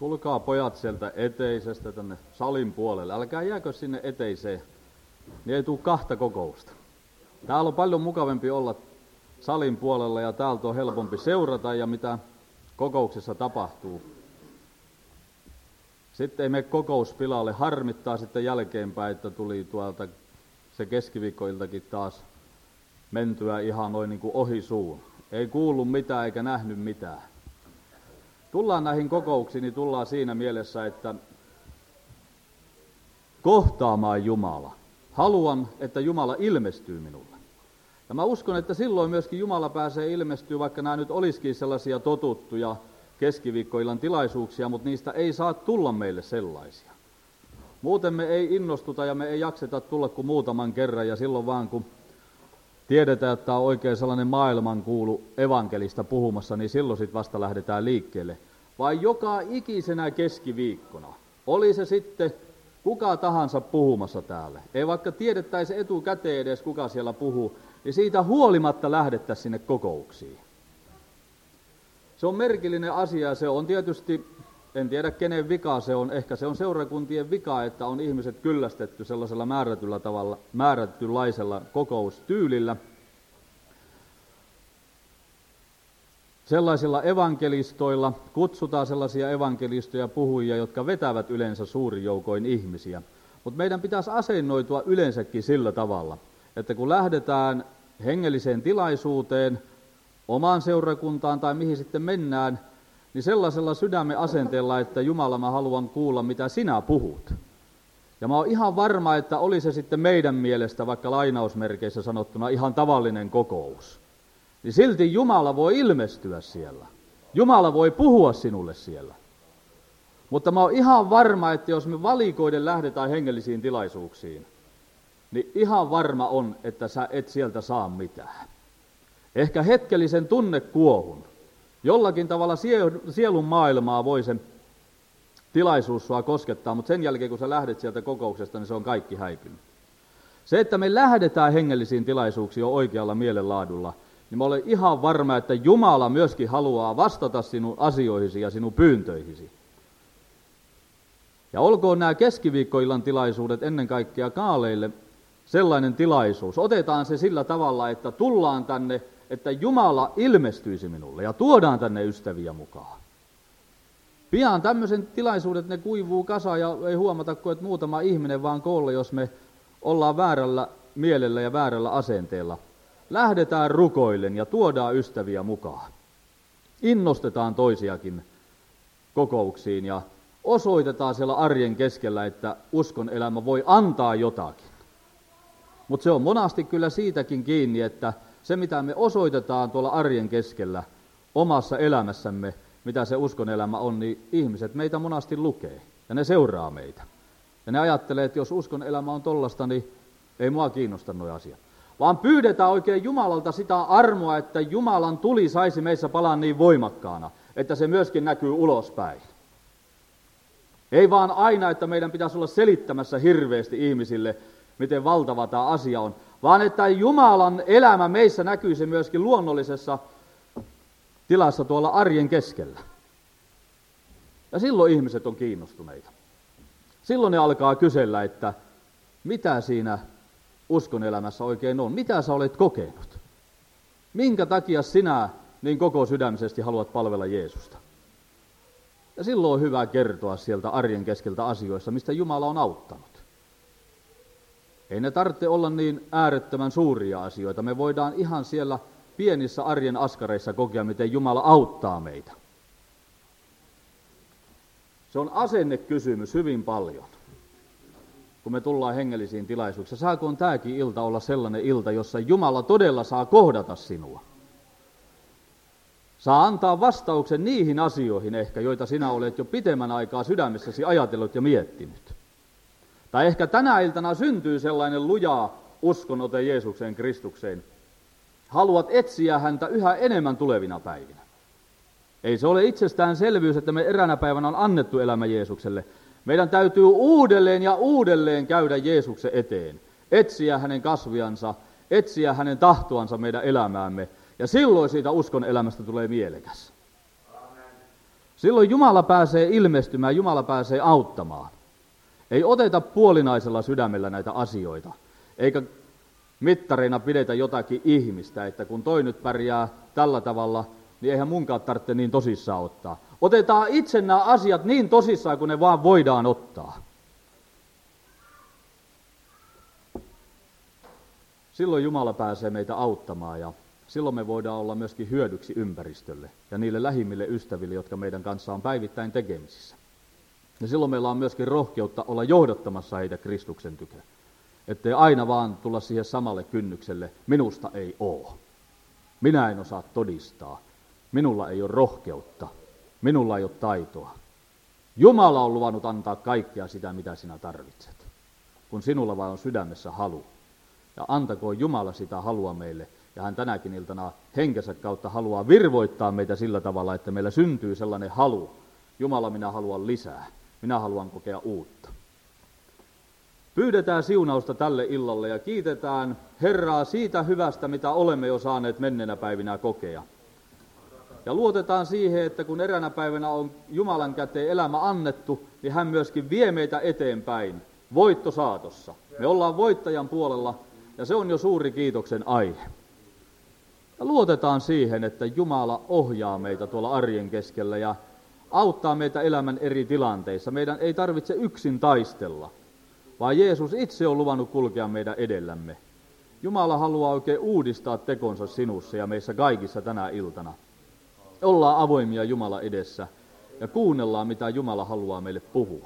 tulkaa pojat sieltä eteisestä tänne salin puolelle. Älkää jääkö sinne eteiseen, niin ei tule kahta kokousta. Täällä on paljon mukavampi olla salin puolella ja täältä on helpompi seurata ja mitä kokouksessa tapahtuu. Sitten ei mene kokous pilalle, harmittaa sitten jälkeenpäin, että tuli tuolta se keskiviikkoiltakin taas mentyä ihan noin niin kuin ohi suun. Ei kuullut mitään eikä nähnyt mitään. Tullaan näihin kokouksiin, niin tullaan siinä mielessä, että kohtaamaan Jumala. Haluan, että Jumala ilmestyy minulle. Ja mä uskon, että silloin myöskin Jumala pääsee ilmestyä, vaikka nämä nyt olisikin sellaisia totuttuja keskiviikkoillan tilaisuuksia, mutta niistä ei saa tulla meille sellaisia. Muuten me ei innostuta ja me ei jakseta tulla kuin muutaman kerran, ja silloin vaan kun tiedetään, että on oikein sellainen maailmankuulu evankelista puhumassa, niin silloin sitten vasta lähdetään liikkeelle. Vai joka ikisenä keskiviikkona, oli se sitten kuka tahansa puhumassa täällä, ei vaikka tiedettäisi etukäteen edes kuka siellä puhuu, niin siitä huolimatta lähdettäisiin sinne kokouksiin. Se on merkillinen asia ja se on tietysti, en tiedä kenen vika se on, ehkä se on seurakuntien vika, että on ihmiset kyllästetty sellaisella määrätyllä tavalla, määrätynlaisella kokoustyylillä. Sellaisilla evankelistoilla kutsutaan sellaisia evankelistoja puhujia, jotka vetävät yleensä suurin joukoin ihmisiä. Mutta meidän pitäisi asennoitua yleensäkin sillä tavalla, että kun lähdetään hengelliseen tilaisuuteen, omaan seurakuntaan tai mihin sitten mennään, niin sellaisella sydämen asenteella, että Jumala, mä haluan kuulla, mitä sinä puhut. Ja mä oon ihan varma, että oli se sitten meidän mielestä, vaikka lainausmerkeissä sanottuna, ihan tavallinen kokous. Niin silti Jumala voi ilmestyä siellä. Jumala voi puhua sinulle siellä. Mutta mä oon ihan varma, että jos me valikoiden lähdetään hengellisiin tilaisuuksiin, niin ihan varma on, että sä et sieltä saa mitään. Ehkä hetkellisen tunnekuohun. Jollakin tavalla sielun maailmaa voi se tilaisuus sua koskettaa, mutta sen jälkeen kun sä lähdet sieltä kokouksesta, niin se on kaikki häipynyt. Se, että me lähdetään hengellisiin tilaisuuksiin jo oikealla mielenlaadulla, niin mä olen ihan varma, että Jumala myöskin haluaa vastata sinun asioihisi ja sinun pyyntöihisi. Ja olkoon nämä keskiviikkoillan tilaisuudet ennen kaikkea kaaleille sellainen tilaisuus. Otetaan se sillä tavalla, että tullaan tänne, että Jumala ilmestyisi minulle ja tuodaan tänne ystäviä mukaan. Pian tämmöisen tilaisuudet ne kuivuu kasaan ja ei huomata kuin, että muutama ihminen vaan koolle, jos me ollaan väärällä mielellä ja väärällä asenteella. Lähdetään rukoillen ja tuodaan ystäviä mukaan. Innostetaan toisiakin kokouksiin ja osoitetaan siellä arjen keskellä, että uskon elämä voi antaa jotakin. Mutta se on monasti kyllä siitäkin kiinni, että se mitä me osoitetaan tuolla arjen keskellä omassa elämässämme, mitä se uskon elämä on, niin ihmiset meitä monasti lukee ja ne seuraa meitä. Ja ne ajattelee, että jos uskon elämä on tollasta, niin ei mua kiinnosta nuo asiat. Vaan pyydetään oikein Jumalalta sitä armoa, että Jumalan tuli saisi meissä palaa niin voimakkaana, että se myöskin näkyy ulospäin. Ei vaan aina, että meidän pitäisi olla selittämässä hirveästi ihmisille, miten valtava tämä asia on, vaan että Jumalan elämä meissä näkyisi myöskin luonnollisessa tilassa tuolla arjen keskellä. Ja silloin ihmiset on kiinnostuneita. Silloin ne alkaa kysellä, että mitä siinä uskon elämässä oikein on, mitä sä olet kokenut? Minkä takia sinä niin koko sydämisesti haluat palvella Jeesusta? Ja silloin on hyvä kertoa sieltä arjen keskeltä asioissa, mistä Jumala on auttanut. Ei ne tarvitse olla niin äärettömän suuria asioita. Me voidaan ihan siellä pienissä arjen askareissa kokea, miten Jumala auttaa meitä. Se on asennekysymys hyvin paljon, kun me tullaan hengellisiin tilaisuuksiin. Saakoon tämäkin ilta olla sellainen ilta, jossa Jumala todella saa kohdata sinua? Saa antaa vastauksen niihin asioihin ehkä, joita sinä olet jo pitemmän aikaa sydämessäsi ajatellut ja miettinyt. Tai ehkä tänä iltana syntyy sellainen luja uskonote Jeesukseen Kristukseen. Haluat etsiä häntä yhä enemmän tulevina päivinä. Ei se ole itsestäänselvyys, että me eräänä päivänä on annettu elämä Jeesukselle. Meidän täytyy uudelleen ja uudelleen käydä Jeesuksen eteen. Etsiä hänen kasviansa, etsiä hänen tahtoansa meidän elämäämme. Ja silloin siitä uskon elämästä tulee mielekäs. Amen. Silloin Jumala pääsee ilmestymään, Jumala pääsee auttamaan. Ei oteta puolinaisella sydämellä näitä asioita, eikä mittareina pidetä jotakin ihmistä, että kun toi nyt pärjää tällä tavalla, niin eihän munkaan tarvitse niin tosissaan ottaa. Otetaan itse nämä asiat niin tosissaan, kun ne vaan voidaan ottaa. Silloin Jumala pääsee meitä auttamaan ja silloin me voidaan olla myöskin hyödyksi ympäristölle ja niille lähimmille ystäville, jotka meidän kanssa on päivittäin tekemisissä. Ja silloin meillä on myöskin rohkeutta olla johdattamassa heitä Kristuksen tykö. Ettei aina vaan tulla siihen samalle kynnykselle, minusta ei ole. Minä en osaa todistaa. Minulla ei ole rohkeutta. Minulla ei ole taitoa. Jumala on luvannut antaa kaikkea sitä, mitä sinä tarvitset. Kun sinulla vaan on sydämessä halu. Ja antakoon Jumala sitä halua meille. Ja hän tänäkin iltana henkensä kautta haluaa virvoittaa meitä sillä tavalla, että meillä syntyy sellainen halu. Jumala, minä haluan lisää. Minä haluan kokea uutta. Pyydetään siunausta tälle illalle ja kiitetään Herraa siitä hyvästä, mitä olemme jo saaneet menneenä päivinä kokea. Ja luotetaan siihen, että kun eräänä päivänä on Jumalan käteen elämä annettu, niin hän myöskin vie meitä eteenpäin voittosaatossa. Me ollaan voittajan puolella ja se on jo suuri kiitoksen aihe. Ja luotetaan siihen, että Jumala ohjaa meitä tuolla arjen keskellä ja auttaa meitä elämän eri tilanteissa. Meidän ei tarvitse yksin taistella, vaan Jeesus itse on luvannut kulkea meidän edellämme. Jumala haluaa oikein uudistaa tekonsa sinussa ja meissä kaikissa tänä iltana. Ollaan avoimia Jumala edessä ja kuunnellaan, mitä Jumala haluaa meille puhua.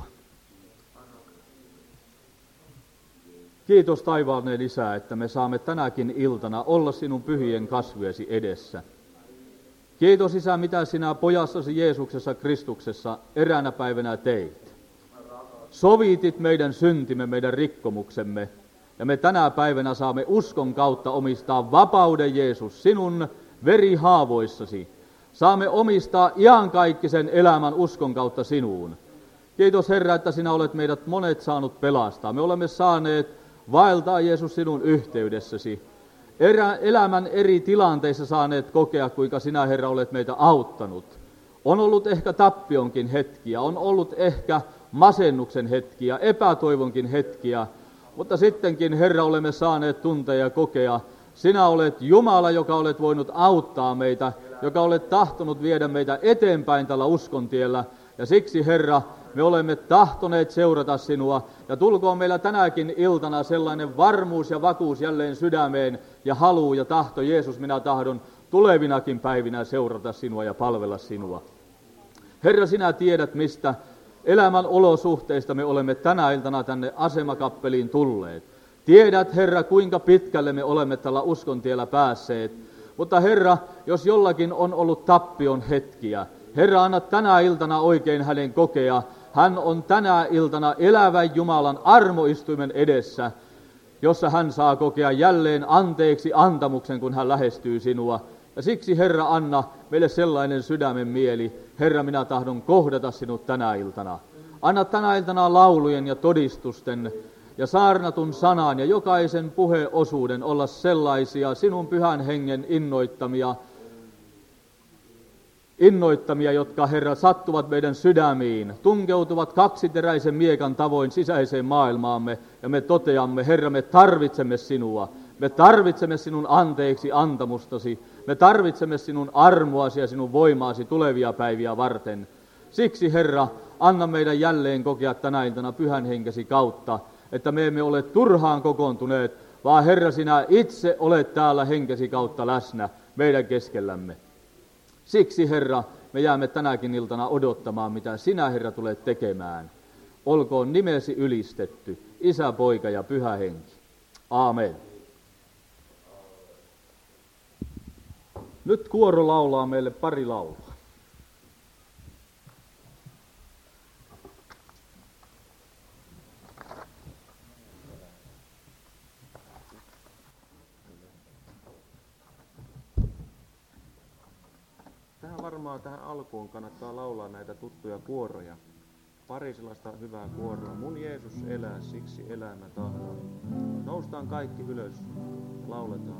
Kiitos taivaallinen Isä, että me saamme tänäkin iltana olla sinun pyhien kasvojesi edessä. Kiitos Isä, mitä sinä pojassasi Jeesuksessa Kristuksessa eräänä päivänä teit. Sovitit meidän syntimme, meidän rikkomuksemme, ja me tänä päivänä saamme uskon kautta omistaa vapauden Jeesus sinun verihaavoissasi. Saamme omistaa iankaikkisen elämän uskon kautta sinuun. Kiitos Herra, että sinä olet meidät monet saanut pelastaa. Me olemme saaneet vaeltaa Jeesus sinun yhteydessäsi. Elämän eri tilanteissa saaneet kokea, kuinka sinä Herra olet meitä auttanut. On ollut ehkä tappionkin hetkiä, on ollut ehkä masennuksen hetkiä, epätoivonkin hetkiä, mutta sittenkin Herra olemme saaneet tuntea ja kokea. Sinä olet Jumala, joka olet voinut auttaa meitä, joka olet tahtonut viedä meitä eteenpäin tällä uskontiellä. Ja siksi Herra, me olemme tahtoneet seurata sinua ja tulkoon meillä tänäkin iltana sellainen varmuus ja vakuus jälleen sydämeen ja halu ja tahto. Jeesus, minä tahdon tulevinakin päivinä seurata sinua ja palvella sinua. Herra, sinä tiedät, mistä elämän olosuhteista me olemme tänä iltana tänne asemakappeliin tulleet. Tiedät, Herra, kuinka pitkälle me olemme tällä uskontiellä päässeet. Mutta Herra, jos jollakin on ollut tappion hetkiä, Herra, anna tänä iltana oikein hänen kokea. Hän on tänä iltana elävän Jumalan armoistuimen edessä, jossa hän saa kokea jälleen anteeksi antamuksen, kun hän lähestyy sinua. Ja siksi, Herra, anna meille sellainen sydämen mieli. Herra, minä tahdon kohdata sinut tänä iltana. Anna tänä iltana laulujen ja todistusten ja saarnatun sanan ja jokaisen puheosuuden olla sellaisia sinun pyhän hengen innoittamia, jotka, Herra, sattuvat meidän sydämiin, tunkeutuvat kaksiteräisen miekan tavoin sisäiseen maailmaamme, ja me toteamme, Herra, me tarvitsemme sinua, me tarvitsemme sinun anteeksi antamustasi, me tarvitsemme sinun armoasi ja sinun voimaasi tulevia päiviä varten. Siksi, Herra, anna meidän jälleen kokea tänä iltana pyhän henkesi kautta, että me emme ole turhaan kokoontuneet, vaan Herra, sinä itse olet täällä henkesi kautta läsnä meidän keskellämme. Siksi, Herra, me jäämme tänäkin iltana odottamaan, mitä sinä, Herra, tulet tekemään. Olkoon nimesi ylistetty, Isä, Poika ja Pyhä Henki. Aamen. Nyt kuoro laulaa meille pari laulua. Tähän alkuun kannattaa laulaa näitä tuttuja kuoroja. Pari sellaista hyvää kuoroa. Mun Jeesus elää, siksi elämä tahdon. Noustaan kaikki ylös ja lauletaan.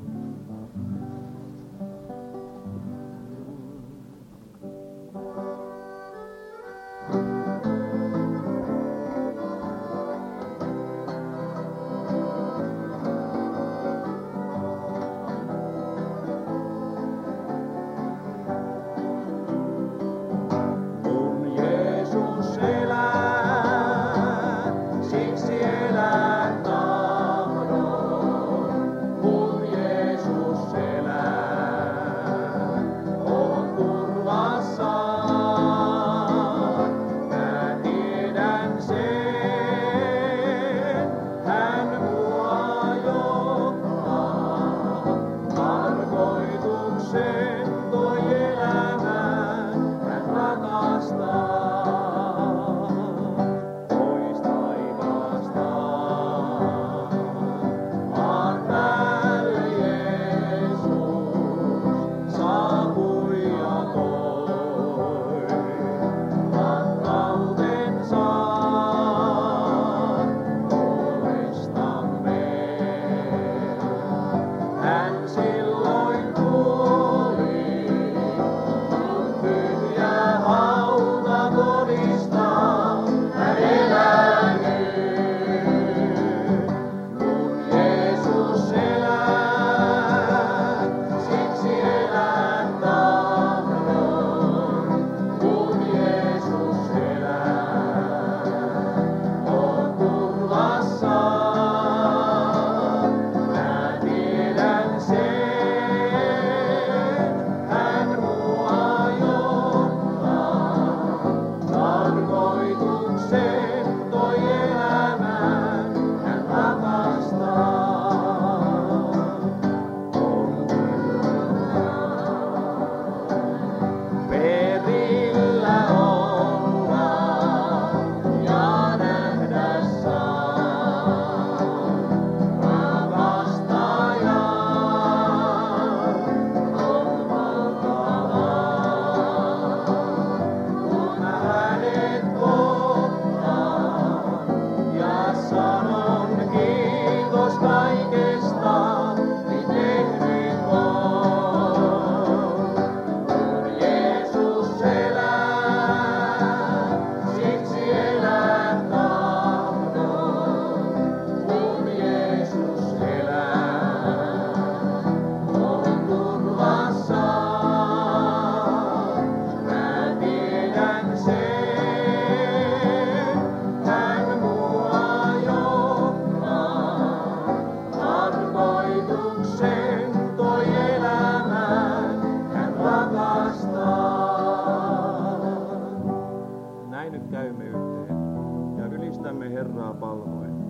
yhteen ja ylistämme Herraa palvoen.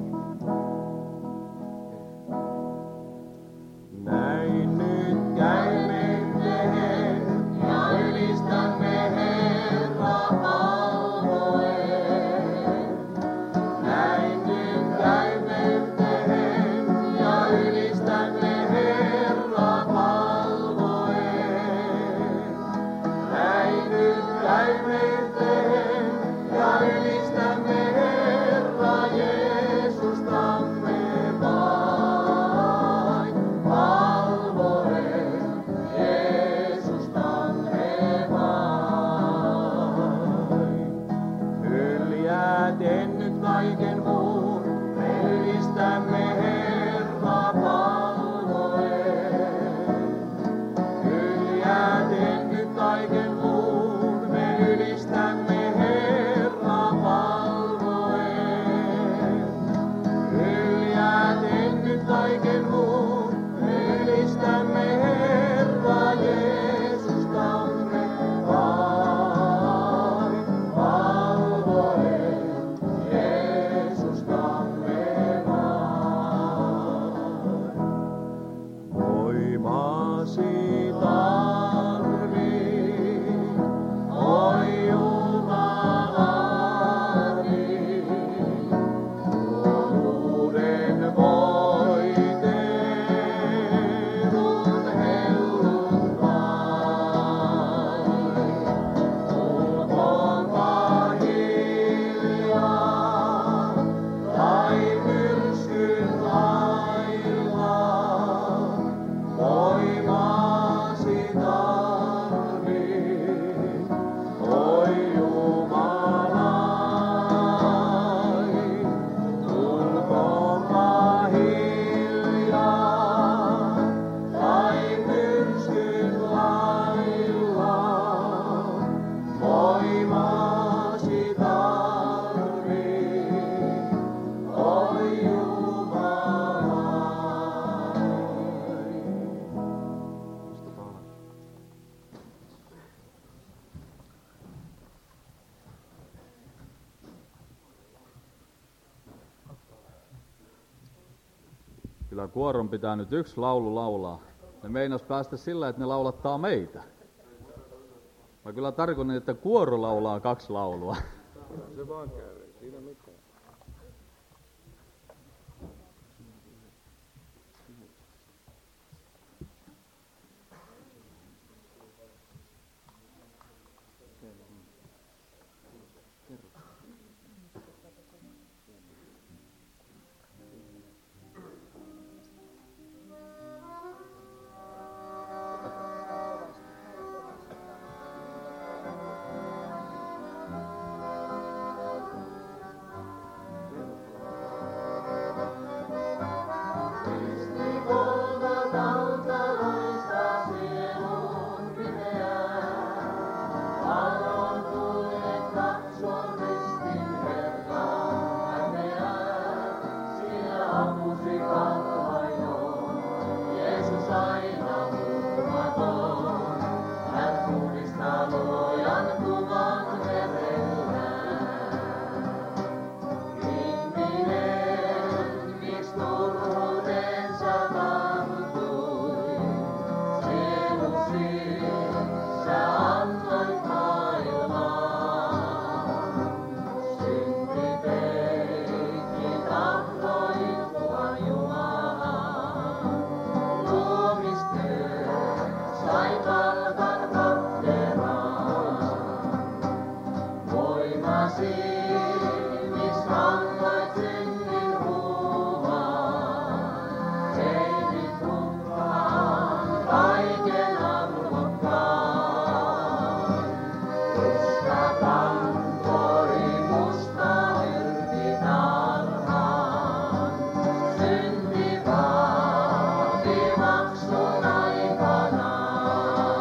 Näin nyt käymme yhteen ja ylistämme Herraa palvoen. Näin nyt käymme yhteen ja ylistämme Herraa palvoen. Näin nyt käymme yhteen ja ylistämme Herraa Jeesustamme vain. Palvoen Jeesustamme vain. Hyljäten nyt kaiken muun, me ylistämme Herraa palvoen. Hyljäten nyt kaiken muun, me ylistämme Herraa palvoen. Hyljäten nyt kaiken muun, me ylistämme Herraa Jeesustamme vain. Palvoen Jeesustamme vain. Voimasi tarvii, oi Jumalani, luovuuden voitelun helluntai. Tulkoonpa hiljaa, tai myrskyn lailla, voimasi tarvii, oi Jumalai. Tulkoonpa hiljaa, tai myrskyn lailla, voimasi tarvii, oi Jumalai. Kyllä kuoron pitää nyt yksi laulu laulaa. Ne meinas päästä sillä, että ne laulattaa meitä. Mä kyllä tarkoitan, että kuoro laulaa 2 laulua. Se vaan käy, ei siinä mitään.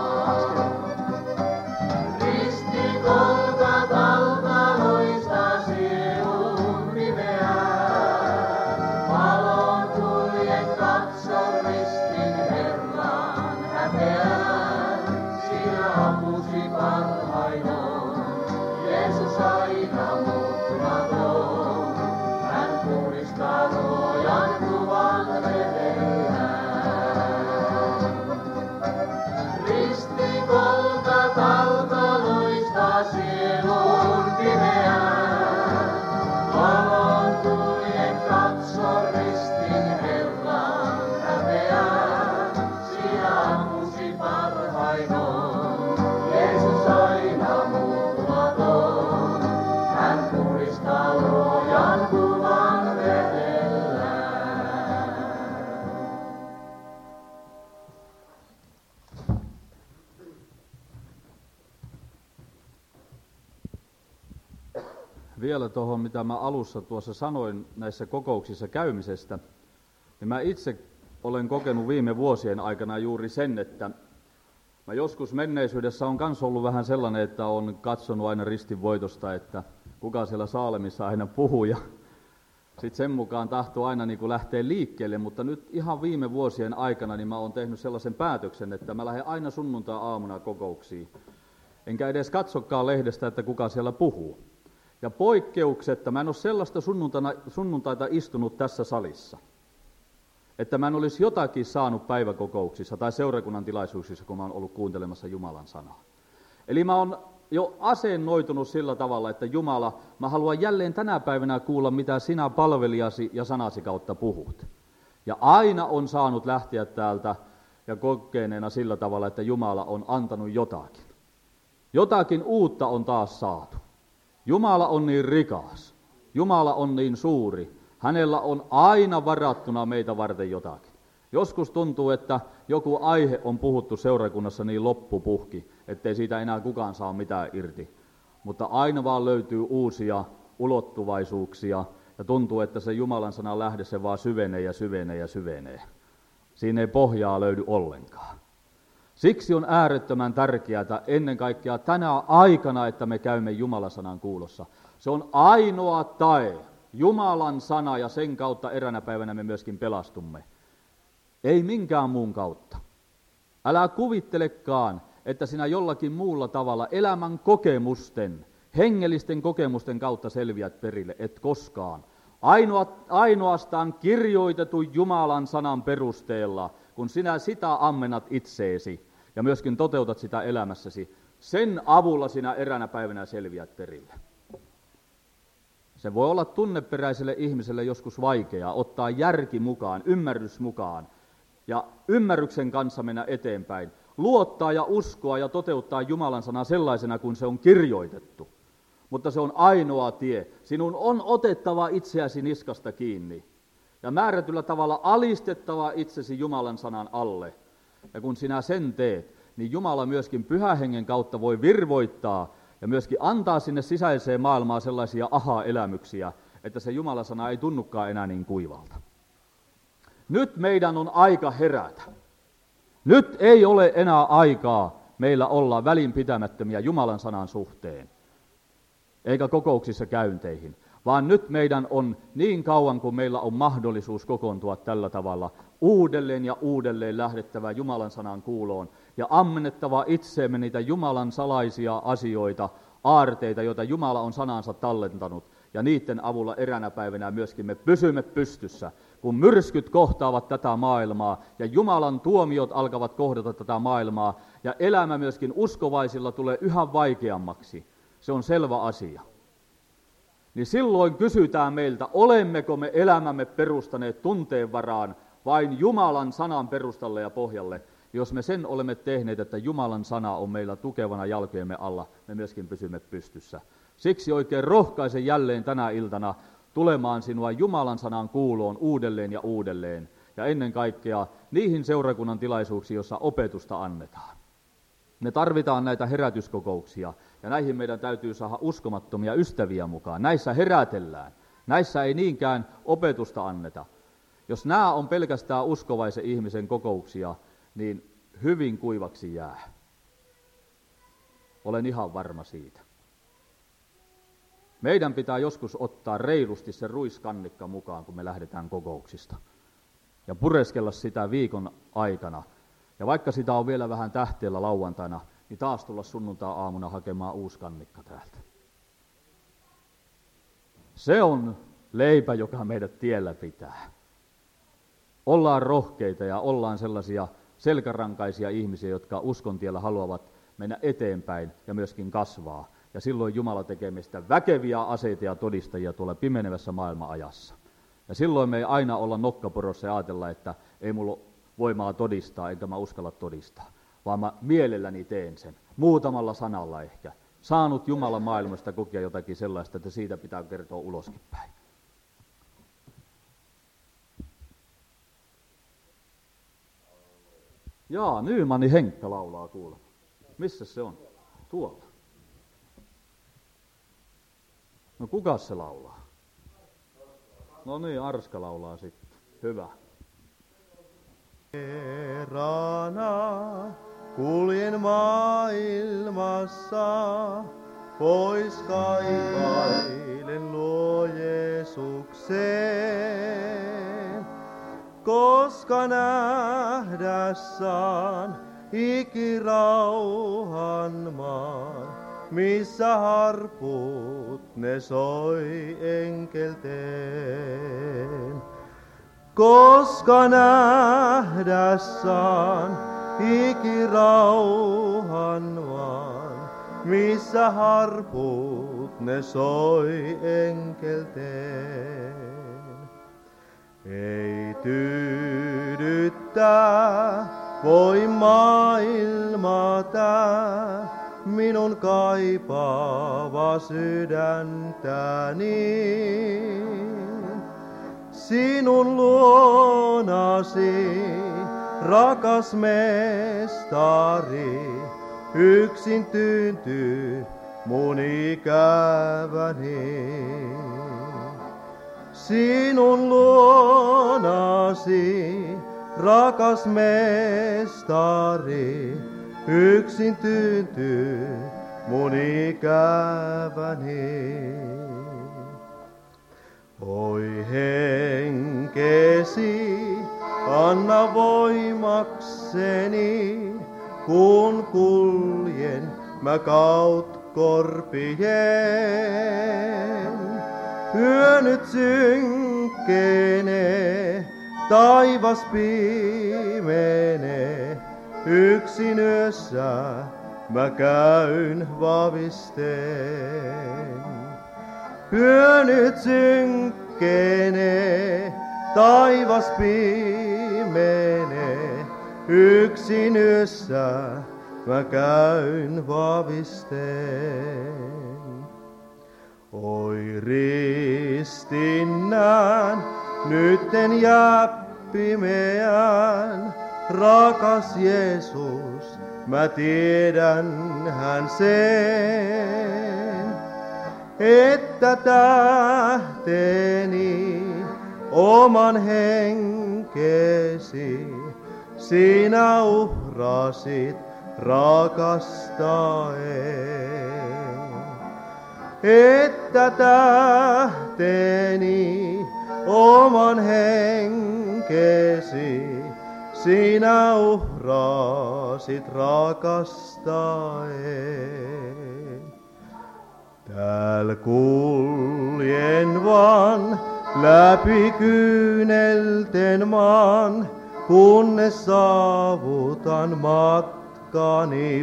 Risti Golgatalta loistasi. luojan kuvan vedellä. Vielä tuohon, mitä mä alussa tuossa sanoin näissä kokouksissa käymisestä, niin mä itse olen kokenut viime vuosien aikana juuri sen, että mä joskus menneisyydessä on kans ollut vähän sellainen, että on katsonut aina ristinvoitosta, että kuka siellä Saalemissa aina puhuu, ja sitten sen mukaan tahtoo aina niin kuin lähteä liikkeelle, mutta nyt ihan viime vuosien aikana niin mä oon tehnyt sellaisen päätöksen, että mä lähden aina sunnuntai-aamuna kokouksiin, enkä edes katsokaan lehdestä, että kuka siellä puhuu. Ja poikkeuksetta, mä en ole sellaista sunnuntaita istunut tässä salissa, että mä en olisi jotakin saanut päiväkokouksissa tai seurakunnan tilaisuuksissa, kun mä oon ollut kuuntelemassa Jumalan sanaa. Eli mä oon jo asennoitunut sillä tavalla, että Jumala, mä haluan jälleen tänä päivänä kuulla, mitä sinä palvelijasi ja sanasi kautta puhut. Ja aina on saanut lähteä täältä ja kokeneena sillä tavalla, että Jumala on antanut jotakin. Jotakin uutta on taas saatu. Jumala on niin rikas, Jumala on niin suuri, hänellä on aina varattuna meitä varten jotakin. Joskus tuntuu, että joku aihe on puhuttu seurakunnassa niin loppupuhki, ettei siitä enää kukaan saa mitään irti. Mutta aina vaan löytyy uusia ulottuvaisuuksia ja tuntuu, että se Jumalan sanan lähde se vaan syvenee ja syvenee ja syvenee. Siinä ei pohjaa löydy ollenkaan. Siksi on äärettömän tärkeää ennen kaikkea tänä aikana, että me käymme Jumalan sanan kuulossa. Se on ainoa tae, Jumalan sana, ja sen kautta eränä päivänä me myöskin pelastumme. Ei minkään muun kautta. Älä kuvittelekaan, että sinä jollakin muulla tavalla elämän kokemusten, hengellisten kokemusten kautta selviät perille, et koskaan. Ainoastaan kirjoitetun Jumalan sanan perusteella, kun sinä sitä ammennat itseesi ja myöskin toteutat sitä elämässäsi, sen avulla sinä eränä päivänä selviät perille. Se voi olla tunneperäiselle ihmiselle joskus vaikeaa ottaa järki mukaan, ymmärrys mukaan ja ymmärryksen kanssa mennä eteenpäin, luottaa ja uskoa ja toteuttaa Jumalan sanaa sellaisena kuin se on kirjoitettu. Mutta se on ainoa tie. Sinun on otettava itseäsi niskasta kiinni ja määrätyllä tavalla alistettava itsesi Jumalan sanan alle. Ja kun sinä sen teet, niin Jumala myöskin Pyhän Hengen kautta voi virvoittaa ja myöskin antaa sinne sisäiseen maailmaan sellaisia aha-elämyksiä, että se Jumalan sana ei tunnukaan enää niin kuivalta. Nyt meidän on aika herätä. Nyt ei ole enää aikaa meillä olla välinpitämättömiä Jumalan sanan suhteen, eikä kokouksissa käynteihin, vaan nyt meidän on niin kauan kuin meillä on mahdollisuus kokoontua tällä tavalla uudelleen ja uudelleen lähdettävä Jumalan sanan kuuloon ja ammennettava itseemme niitä Jumalan salaisia asioita, aarteita, joita Jumala on sanansa tallentanut, ja niiden avulla eränä päivänä myöskin me pysymme pystyssä, kun myrskyt kohtaavat tätä maailmaa ja Jumalan tuomiot alkavat kohdata tätä maailmaa ja elämä myöskin uskovaisilla tulee yhä vaikeammaksi. Se on selvä asia. Niin silloin kysytään meiltä, olemmeko me elämämme perustaneet tunteen varaan vain Jumalan sanan perustalle ja pohjalle. Jos me sen olemme tehneet, että Jumalan sana on meillä tukevana jalkojemme alla, me myöskin pysymme pystyssä. Siksi oikein rohkaisen jälleen tänä iltana tulemaan sinua Jumalan sanan kuuloon uudelleen ja uudelleen. Ja ennen kaikkea niihin seurakunnan tilaisuuksiin, joissa opetusta annetaan. Me tarvitaan näitä herätyskokouksia ja näihin meidän täytyy saada uskomattomia ystäviä mukaan. Näissä herätellään. Näissä ei niinkään opetusta anneta. Jos nämä on pelkästään uskovaisen ihmisen kokouksia, niin hyvin kuivaksi jää. Olen ihan varma siitä. Meidän pitää joskus ottaa reilusti se ruiskannikka mukaan, kun me lähdetään kokouksista. Ja pureskella sitä viikon aikana. Ja vaikka sitä on vielä vähän tähteellä lauantaina, niin taas tulla sunnuntai-aamuna hakemaan uusi kannikka täältä. Se on leipä, joka meidät tiellä pitää. Ollaan rohkeita ja ollaan sellaisia selkärankaisia ihmisiä, jotka uskon tiellä haluavat mennä eteenpäin ja myöskin kasvaa. Ja silloin Jumala tekee meistä väkeviä aseita ja todistajia tuolla pimenevässä maailmanajassa. Ja silloin me ei aina olla nokkaporossa ja ajatella, että ei mulla voimaa todistaa, enkä mä uskalla todistaa. Vaan mä mielelläni teen sen, muutamalla sanalla ehkä. saanut Jumalan maailmasta kokea jotakin sellaista, että siitä pitää kertoa uloskin päin. Jaa, Nymanin Henkka laulaa kuulemma. Missä se on? Tuolla. No kukas se laulaa? No niin, Arska laulaa sitten. Hyvä. Herrana kuljen maailmassa, pois kaipailen luo Jeesukseen, koska nähdä saan ikirauhan maan, missä harput ne soi enkelteen. Koska nähdä saan ikirauhan maan, missä harput ne soi enkelteen. Ei tyydyttää voi maailma tää minun kaipaava sydäntäni. Sinun luonasi, rakas mestari, yksin tyyntyy mun ikäväni. Sinun luonasi, rakas mestari, yksin tyyntyy mun ikäväni. Oi henkesi, anna voimakseni, kun kuljen mä kaut korpien. Yö nyt synkkenee, taivas pimenee, yksin yössä mä käyn vavisteen. Yö nyt synkkenee, taivas pimenee, yksin yössä mä käyn vavisteen. Oi ristinnän, nyt en jää pimeään, rakas Jeesus, mä tiedän hän sen, että tähteni oman henkesi sinä uhrasit rakastaen. Että tähteni oman henkesi sinä uhrasit rakastaen. Tääl kuljen vaan läpi kyynelten maan, kunnes saavutan matkani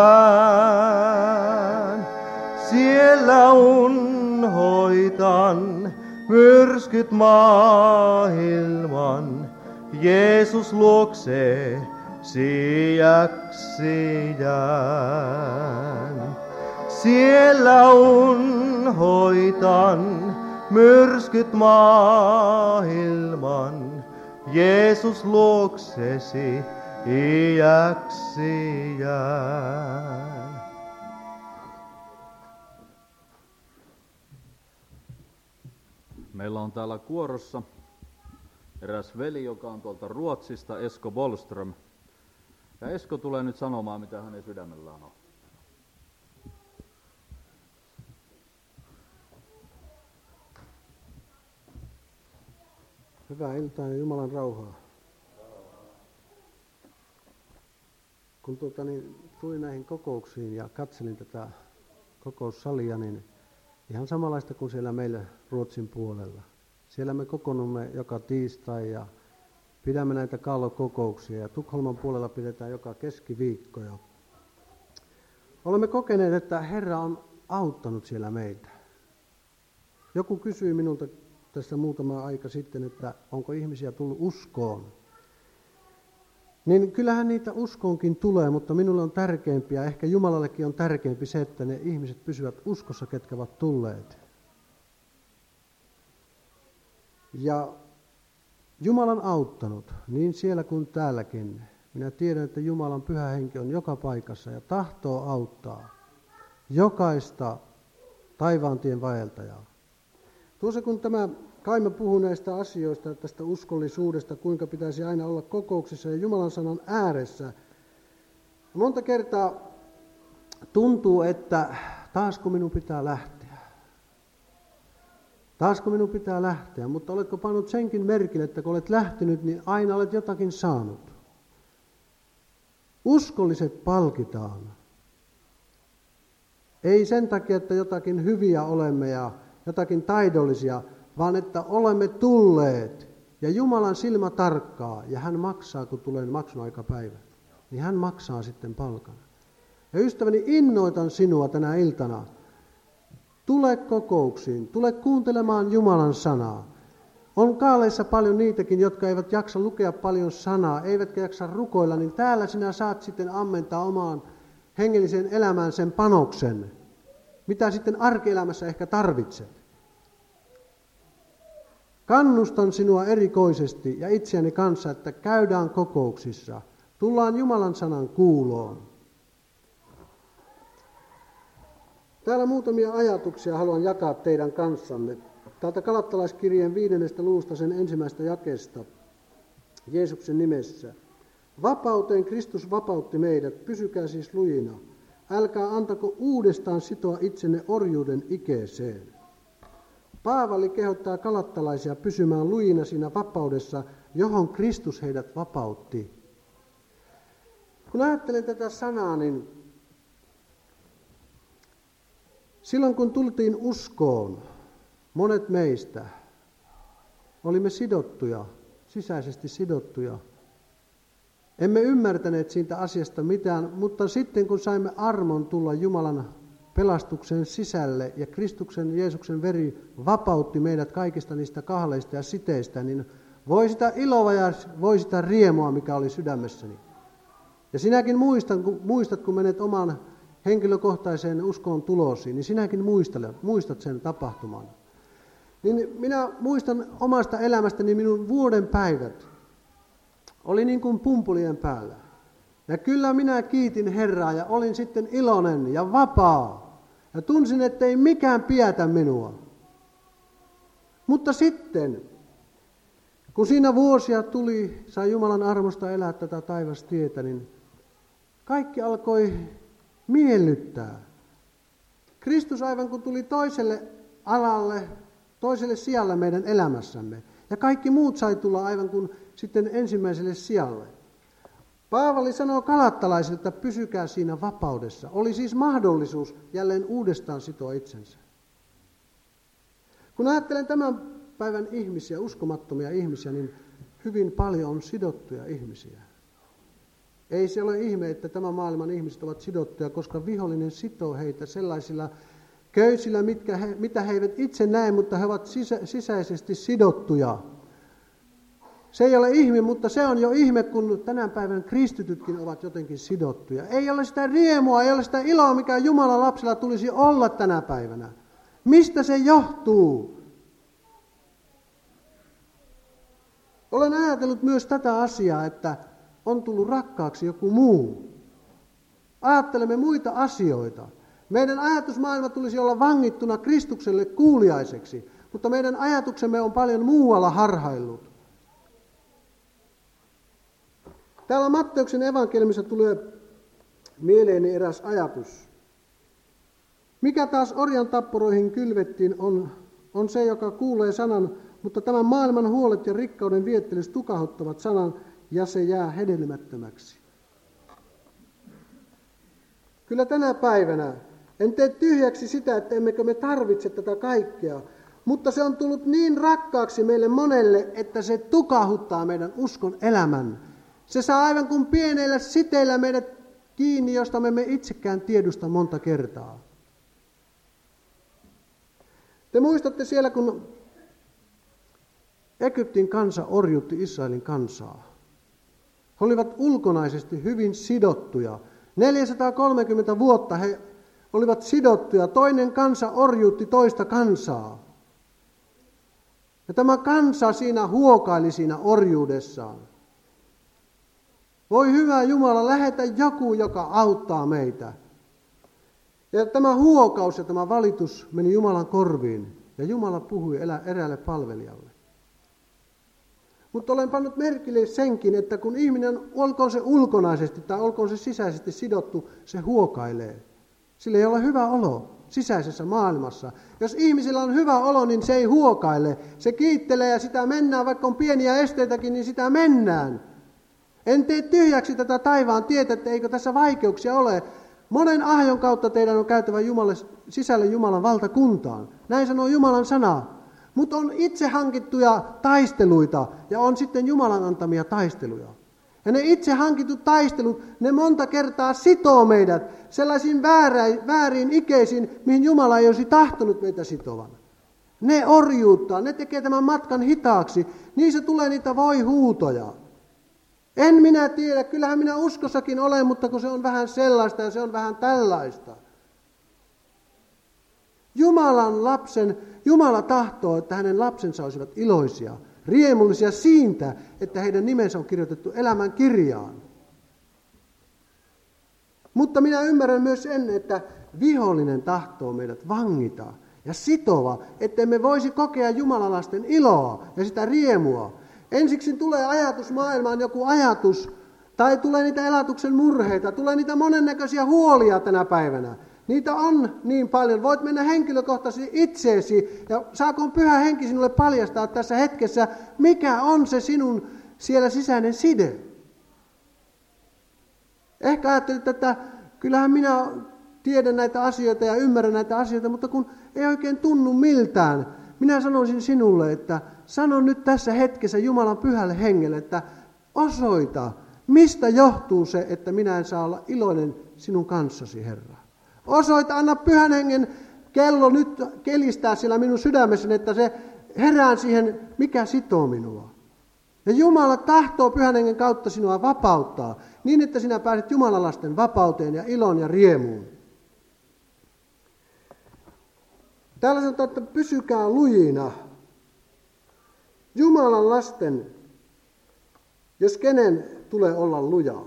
pään. Siellä unhoitan myrskyt maailman, Jeesus luokse sijäksi jään. Siellä unhoitan myrskyt maailman, Jeesus luoksesi iäksi jään. Meillä on täällä kuorossa eräs veli, joka on tuolta Ruotsista, Esko Bollström. Ja Esko tulee nyt sanomaan, mitä hänen sydämellään on. Hyvää iltaa ja Jumalan rauhaa. Kun tulin näihin kokouksiin ja katselin tätä kokoussalia, niin ihan samanlaista kuin siellä meillä Ruotsin puolella. Siellä me kokoonnumme joka tiistai ja pidämme näitä kallokokouksia ja Tukholman puolella pidetään joka keskiviikko. Ja olemme kokeneet, että Herra on auttanut siellä meitä. Joku kysyi minulta tässä muutama aika sitten, että onko ihmisiä tullut uskoon. niin kyllähän niitä uskoonkin tulee, mutta minulle on tärkeämpiä, ehkä Jumalallekin on tärkeämpi se, että ne ihmiset pysyvät uskossa, ketkä ovat tulleet. Ja Jumala on auttanut, niin siellä kuin täälläkin. Minä tiedän, että Jumalan pyhä henki on joka paikassa ja tahtoo auttaa jokaista taivaantien vaeltajaa. Tuossa kun tämä Kaima puhui näistä asioista, tästä uskollisuudesta, kuinka pitäisi aina olla kokouksissa ja Jumalan sanan ääressä, monta kertaa tuntuu, että taasko minun pitää lähteä. Taasko minun pitää lähteä, mutta oletko pannut senkin merkille, että kun olet lähtenyt, niin aina olet jotakin saanut. Uskolliset palkitaan. Ei sen takia, että jotakin hyviä olemme ja jotakin taidollisia, vaan että olemme tulleet ja Jumalan silmä tarkkaa ja hän maksaa, kun tulee maksun aikapäivä. Niin hän maksaa sitten palkan. Ja ystäväni, innoitan sinua tänä iltana. Tule kokouksiin, tule kuuntelemaan Jumalan sanaa. On kaaleissa paljon niitäkin, jotka eivät jaksa lukea paljon sanaa, eivätkä jaksa rukoilla, niin täällä sinä saat sitten ammentaa omaan hengelliseen elämään sen panoksen, mitä sitten arkielämässä ehkä tarvitset. Kannustan sinua erikoisesti ja itseäni kanssa, että käydään kokouksissa, tullaan Jumalan sanan kuuloon. Täällä muutamia ajatuksia haluan jakaa teidän kanssanne. Täältä Galattalaiskirjeen 5. luvusta sen 1. jakeesta Jeesuksen nimessä. Vapauteen Kristus vapautti meidät, pysykää siis lujina. Älkää antako uudestaan sitoa itsenne orjuuden ikeeseen. Paavali kehottaa galattalaisia pysymään lujina siinä vapaudessa, johon Kristus heidät vapautti. Kun ajattelen tätä sanaa, niin silloin kun tultiin uskoon, monet meistä olimme sidottuja, sisäisesti sidottuja. Emme ymmärtäneet siitä asiasta mitään, mutta sitten kun saimme armon tulla Jumalan pelastuksen sisälle ja Kristuksen Jeesuksen veri vapautti meidät kaikista niistä kahleista ja siteistä, niin voi sitä iloa ja voi sitä riemua, mikä oli sydämessäni. Ja sinäkin muistat, kun menet oman henkilökohtaiseen uskoon tulosiin, niin sinäkin muistat sen tapahtuman. Niin minä muistan omasta elämästäni minun vuoden päivät. Oli niin kuin pumpulien päällä. Ja kyllä minä kiitin Herraa ja olin sitten iloinen ja vapaa. Ja tunsin, ettei mikään pidätä minua. Mutta sitten, kun siinä vuosia tuli, sai Jumalan armosta elää tätä taivastietä, niin kaikki alkoi miellyttää. Kristus aivan kun tuli toiselle alalle, toiselle sijalle meidän elämässämme. Ja kaikki muut sai tulla aivan kuin sitten ensimmäiselle sijalle. Paavali sanoo galattalaisille, että pysykää siinä vapaudessa. Oli siis mahdollisuus jälleen uudestaan sitoa itsensä. Kun ajattelen tämän päivän ihmisiä, uskomattomia ihmisiä, niin hyvin paljon on sidottuja ihmisiä. Ei se ole ihme, että tämän maailman ihmiset ovat sidottuja, koska vihollinen sitoo heitä sellaisilla köysillä, mitä he eivät itse näe, mutta he ovat sisäisesti sidottuja. Se ei ole ihme, mutta se on jo ihme, kun tänä päivän kristitytkin ovat jotenkin sidottuja. Ei ole sitä riemua, ei ole sitä iloa, mikä Jumalan lapsilla tulisi olla tänä päivänä. Mistä se johtuu? Olen ajatellut myös tätä asiaa, että on tullut rakkaaksi joku muu. Ajattelemme muita asioita. Meidän ajatusmaailma tulisi olla vangittuna Kristukselle kuuliaiseksi, mutta meidän ajatuksemme on paljon muualla harhaillut. Täällä Matteuksen evankeliumissa tulee mieleeni eräs ajatus. Mikä taas orjan tappuroihin kylvettiin on se, joka kuulee sanan, mutta tämän maailman huolet ja rikkauden viettelys tukahduttavat sanan ja se jää hedelmättömäksi. Kyllä tänä päivänä en tee tyhjäksi sitä, että emmekö me tarvitse tätä kaikkea, mutta se on tullut niin rakkaaksi meille monelle, että se tukahuttaa meidän uskon elämän. Se saa aivan kuin pienellä siteillä meidät kiinni, josta me emme itsekään tiedusta monta kertaa. Te muistatte siellä, kun Egyptin kansa orjutti Israelin kansaa. He olivat ulkonaisesti hyvin sidottuja. 430 vuotta he olivat sidottuja. Toinen kansa orjuutti toista kansaa. Ja tämä kansa siinä huokaili siinä orjuudessaan. Voi hyvä Jumala, lähetä joku, joka auttaa meitä. Ja tämä huokaus ja tämä valitus meni Jumalan korviin. Ja Jumala puhui eräälle palvelijalle. Mutta olen pannut merkille senkin, että kun ihminen, olkoon se ulkonaisesti tai olkoon se sisäisesti sidottu, se huokailee. Sillä ei ole hyvä olo sisäisessä maailmassa. Jos ihmisillä on hyvä olo, niin se ei huokaile. Se kiittelee ja sitä mennään, vaikka on pieniä esteitäkin, niin sitä mennään. En tee tyhjäksi tätä taivaan tietä, että eikö tässä vaikeuksia ole. Monen ahjon kautta teidän on käytävä sisälle Jumalan valtakuntaan. Näin sanoo Jumalan sana. Mutta on itse hankittuja taisteluita ja on sitten Jumalan antamia taisteluja. Ja ne itse hankitut taistelut, ne monta kertaa sitoo meidät sellaisiin vääriin ikeisiin, mihin Jumala ei olisi tahtonut meitä sitovan. Ne orjuuttaa, ne tekee tämän matkan hitaaksi, niissä tulee niitä voi-huutoja. En minä tiedä, kyllähän minä uskossakin olen, mutta kun se on vähän sellaista ja se on vähän tällaista. Jumala tahtoo, että hänen lapsensa olisivat iloisia, riemullisia siitä, että heidän nimensä on kirjoitettu elämän kirjaan. Mutta minä ymmärrän myös sen, että vihollinen tahtoo meidät vangita ja sitova, ettei me voisi kokea Jumalan lasten iloa ja sitä riemua. Ensiksi tulee ajatus maailmaan, joku ajatus, tai tulee niitä elatuksen murheita, tulee niitä monennäköisiä huolia tänä päivänä. Niitä on niin paljon. Voit mennä henkilökohtaisesti itseesi ja saakoon Pyhä Henki sinulle paljastaa tässä hetkessä, mikä on se sinun siellä sisäinen side. Ehkä ajattelit, että kyllähän minä tiedän näitä asioita ja ymmärrän näitä asioita, mutta kun ei oikein tunnu miltään. Minä sanoisin sinulle, että sano nyt tässä hetkessä Jumalan Pyhälle Hengelle, että osoita, mistä johtuu se, että minä en saa olla iloinen sinun kanssasi, Herra. Osoita, anna Pyhän Hengen kello nyt kelistää siellä minun sydämessäni, että se herään siihen, mikä sitoo minua. Ja Jumala tahtoo Pyhän Hengen kautta sinua vapauttaa, niin että sinä pääset Jumalan lasten vapauteen ja iloon ja riemuun. Täällä sanotaan, että pysykää lujina. Jumalan lasten, jos kenen tulee olla lujaa.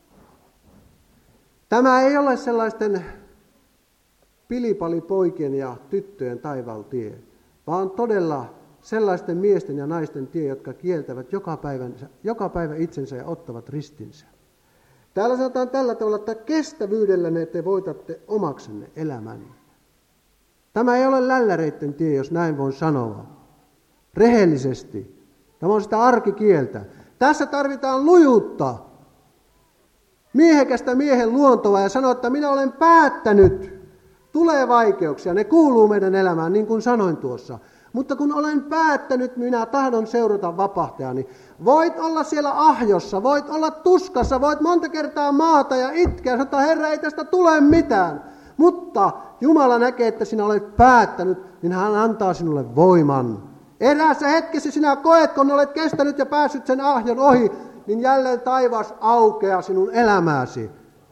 Tämä ei ole sellaisten pilipalipoikien ja tyttöjen taivaltie, vaan todella sellaisten miesten ja naisten tie, jotka kieltävät joka päivä itsensä ja ottavat ristinsä. Täällä sanotaan tällä tavalla, että kestävyydellänne te voitatte omaksenne elämän. Tämä ei ole lälläreitten tie, jos näin voin sanoa. Rehellisesti. Tämä on sitä arkikieltä. Tässä tarvitaan lujuutta. Miehekästä miehen luontoa ja sanoa, että minä olen päättänyt. Tulee vaikeuksia, ne kuuluu meidän elämään, niin kuin sanoin tuossa. Mutta kun olen päättänyt, minä tahdon seurata vapahtajani. Voit olla siellä ahjossa, voit olla tuskassa, voit monta kertaa maata ja itkeä ja sanoa, Herra, ei tästä tule mitään. Mutta Jumala näkee, että sinä olet päättänyt, niin hän antaa sinulle voiman. Eräässä hetkessä sinä koet, kun olet kestänyt ja päässyt sen ahjon ohi, niin jälleen taivas aukeaa sinun elämääsi.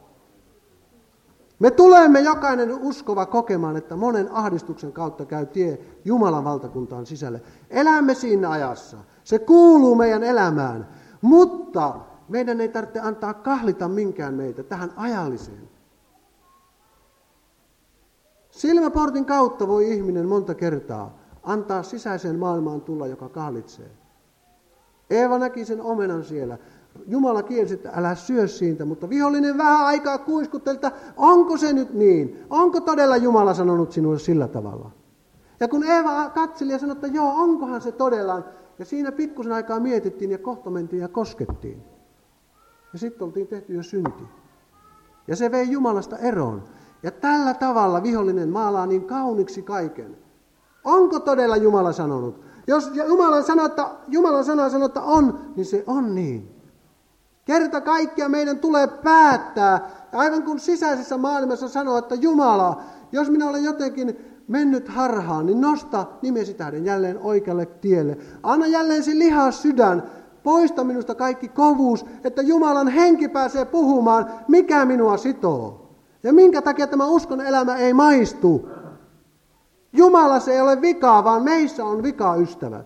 Me tulemme jokainen uskova kokemaan, että monen ahdistuksen kautta käy tie Jumalan valtakuntaan sisälle. Elämme siinä ajassa. Se kuuluu meidän elämään. Mutta meidän ei tarvitse antaa kahlita minkään meitä tähän ajalliseen. Silmäportin kautta voi ihminen monta kertaa antaa sisäiseen maailmaan tulla, joka kahlitsee. Eeva näki sen omenan siellä. Jumala kielsi, että älä syö siitä, mutta vihollinen vähän aikaa kuiskutteli, että onko se nyt niin? Onko todella Jumala sanonut sinulle sillä tavalla? Ja kun Eeva katseli ja sanoi, että joo, onkohan se todella, ja siinä pikkusen aikaa mietittiin ja kohta mentiin ja koskettiin. Ja sitten oltiin tehty jo synti. Ja se vei Jumalasta eroon. Ja tällä tavalla vihollinen maalaa niin kauniksi kaiken. Onko todella Jumala sanonut? Jos Jumalan sana sanoo, että on, niin se on niin. Kerta kaikkiaan meidän tulee päättää, aivan kuin sisäisessä maailmassa sanoo, että Jumala, jos minä olen jotenkin mennyt harhaan, niin nosta nimesi tähden jälleen oikealle tielle. Anna jälleen se lihas sydän, Poista minusta kaikki kovuus, että Jumalan henki pääsee puhumaan, mikä minua sitoo. Ja minkä takia tämä uskon elämä ei maistu. Jumalassa ei ole vikaa, vaan meissä on vika, ystävät.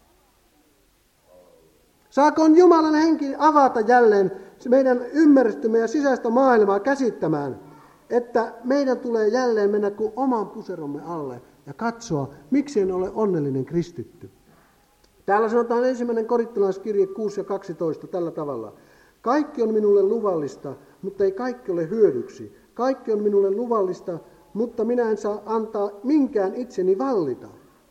Saakoon Jumalan henki avata jälleen meidän ymmärrystymme ja sisäistä maailmaa käsittämään, että meidän tulee jälleen mennä kuin oman puseromme alle ja katsoa, miksi en ole onnellinen kristitty. Täällä sanotaan 1. Korintolaiskirje 6 ja 12 tällä tavalla. Kaikki on minulle luvallista, mutta ei kaikki ole hyödyksi. Kaikki on minulle luvallista, mutta minä en saa antaa minkään itseni vallita.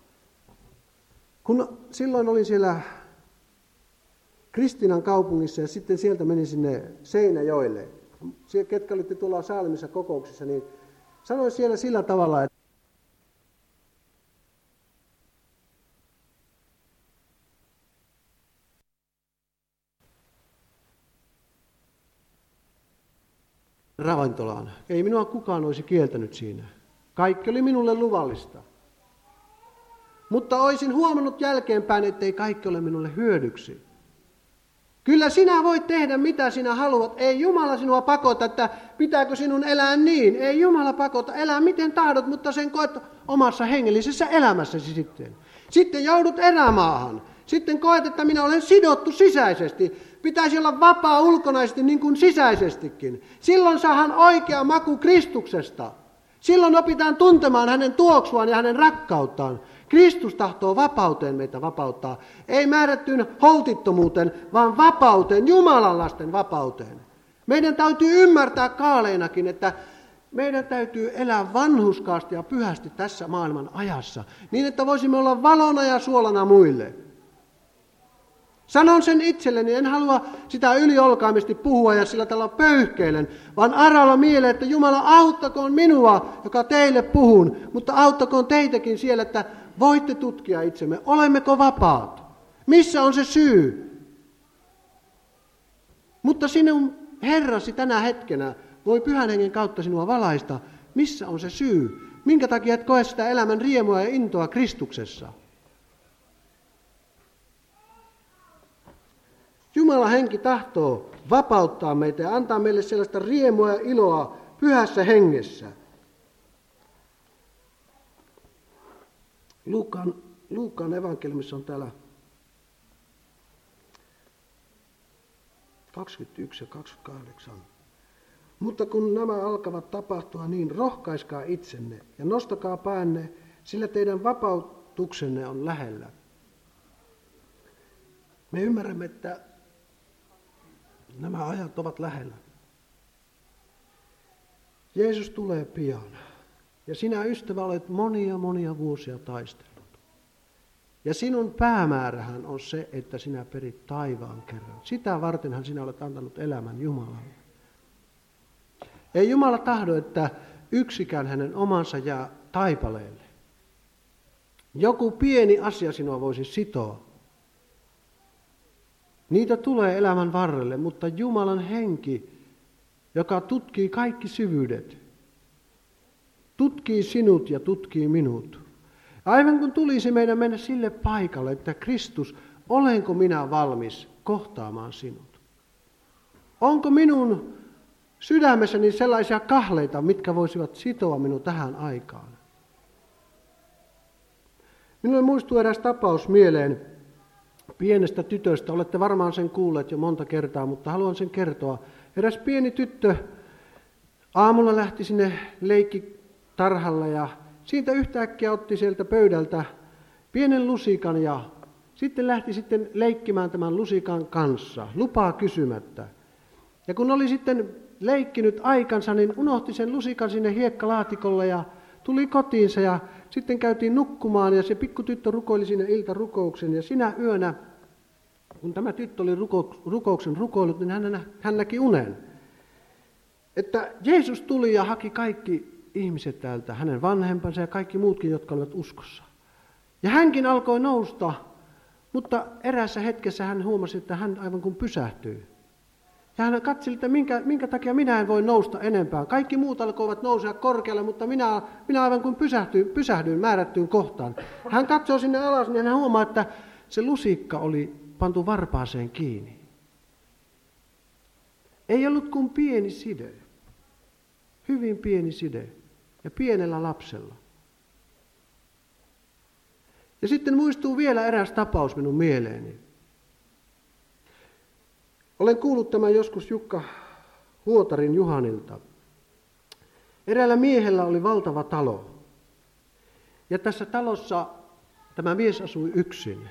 Kun silloin olin siellä Kristiinan kaupungissa ja sitten sieltä menin sinne Seinäjoelle. Siellä, ketkä olitte tuolla Saalimissa kokouksissa, niin sanoin siellä sillä tavalla, että ravintolaan. Ei minua kukaan olisi kieltänyt siinä. Kaikki oli minulle luvallista. Mutta olisin huomannut jälkeenpäin, ettei kaikki ole minulle hyödyksi. Kyllä sinä voit tehdä mitä sinä haluat. Ei Jumala sinua pakota, että pitääkö sinun elää niin. Ei Jumala pakota, elää miten tahdot, mutta sen koet omassa hengellisessä elämässäsi sitten. Sitten joudut erämaahan. Sitten koet, että minä olen sidottu sisäisesti. Pitäisi olla vapaa ulkonaisesti niin kuin sisäisestikin. Silloin saadaan oikea maku Kristuksesta. Silloin opitaan tuntemaan hänen tuoksuaan ja hänen rakkauttaan. Kristus tahtoo vapauteen meitä vapauttaa. Ei määrättyyn holtittomuuteen, vaan vapauteen, Jumalan lasten vapauteen. Meidän täytyy ymmärtää kaaleinakin, että meidän täytyy elää vanhurskaasti ja pyhästi tässä maailman ajassa, niin että voisimme olla valona ja suolana muille. Sanon sen itselleni, en halua sitä yliolkaimesti puhua ja sillä tavalla pöyhkeilen, vaan aralla mieleen, että Jumala auttakoon minua, joka teille puhun, mutta auttakoon teitäkin siellä, että voitte tutkia itsemme. Olemmeko vapaat? Missä on se syy? Mutta sinun Herrasi tänä hetkenä voi Pyhän Hengen kautta sinua valaista. Missä on se syy? Minkä takia et koe sitä elämän riemua ja intoa Kristuksessa? Jumalan henki tahtoo vapauttaa meitä ja antaa meille sellaista riemua ja iloa Pyhässä Hengessä. Luukkaan evankeliumissa on täällä 21 ja 28. Mutta kun nämä alkavat tapahtua, niin rohkaiskaa itsenne ja nostakaa päänne, sillä teidän vapautuksenne on lähellä. Me ymmärrämme, että nämä ajat ovat lähellä. Jeesus tulee pian. Ja sinä, ystävä, olet monia vuosia taistellut. Ja sinun päämäärähän on se, että sinä perit taivaan kerran. Sitä vartenhan sinä olet antanut elämän Jumalalle. Ei Jumala tahdo, että yksikään hänen omansa jää taipaleelle. Joku pieni asia sinua voisi sitoa. Niitä tulee elämän varrelle, mutta Jumalan henki, joka tutkii kaikki syvyydet, tutkii sinut ja tutkii minut. Aivan kun tulisi meidän mennä sille paikalle, että Kristus, olenko minä valmis kohtaamaan sinut? Onko minun sydämessäni sellaisia kahleita, mitkä voisivat sitoa minut tähän aikaan? Minulle muistuu eräs tapaus mieleen pienestä tytöstä. Olette varmaan sen kuulleet jo monta kertaa, mutta haluan sen kertoa. Eräs pieni tyttö aamulla lähti sinne leikkitarhalle ja siitä yhtäkkiä otti sieltä pöydältä pienen lusikan ja sitten lähti leikkimään tämän lusikan kanssa, lupaa kysymättä. Ja kun oli sitten leikkinyt aikansa, niin unohti sen lusikan sinne hiekkalaatikolle ja tuli kotiinsa ja sitten käytiin nukkumaan ja se pikkutyttö rukoili sinne iltarukouksen ja sinä yönä, kun tämä tyttö oli rukouksen rukoillut, niin hän näki unen. Että Jeesus tuli ja haki kaikki ihmiset täältä, hänen vanhempansa ja kaikki muutkin, jotka olivat uskossa. Ja hänkin alkoi nousta, mutta eräässä hetkessä hän huomasi, että hän aivan kuin pysähtyy. Ja hän katseli, että minkä takia minä en voi nousta enempää. Kaikki muut alkoivat nousea korkealle, mutta minä aivan kuin pysähdyin määrättyyn kohtaan. Hän katsoo sinne alas, niin hän huomaa, että se lusikka oli pantu varpaaseen kiinni. Ei ollut kuin pieni side. Hyvin pieni side. Ja pienellä lapsella. Ja sitten muistuu vielä eräs tapaus minun mieleeni. Olen kuullut tämän joskus Jukka Huotarin Juhanilta. Eräällä miehellä oli valtava talo. Ja tässä talossa tämä mies asui yksin.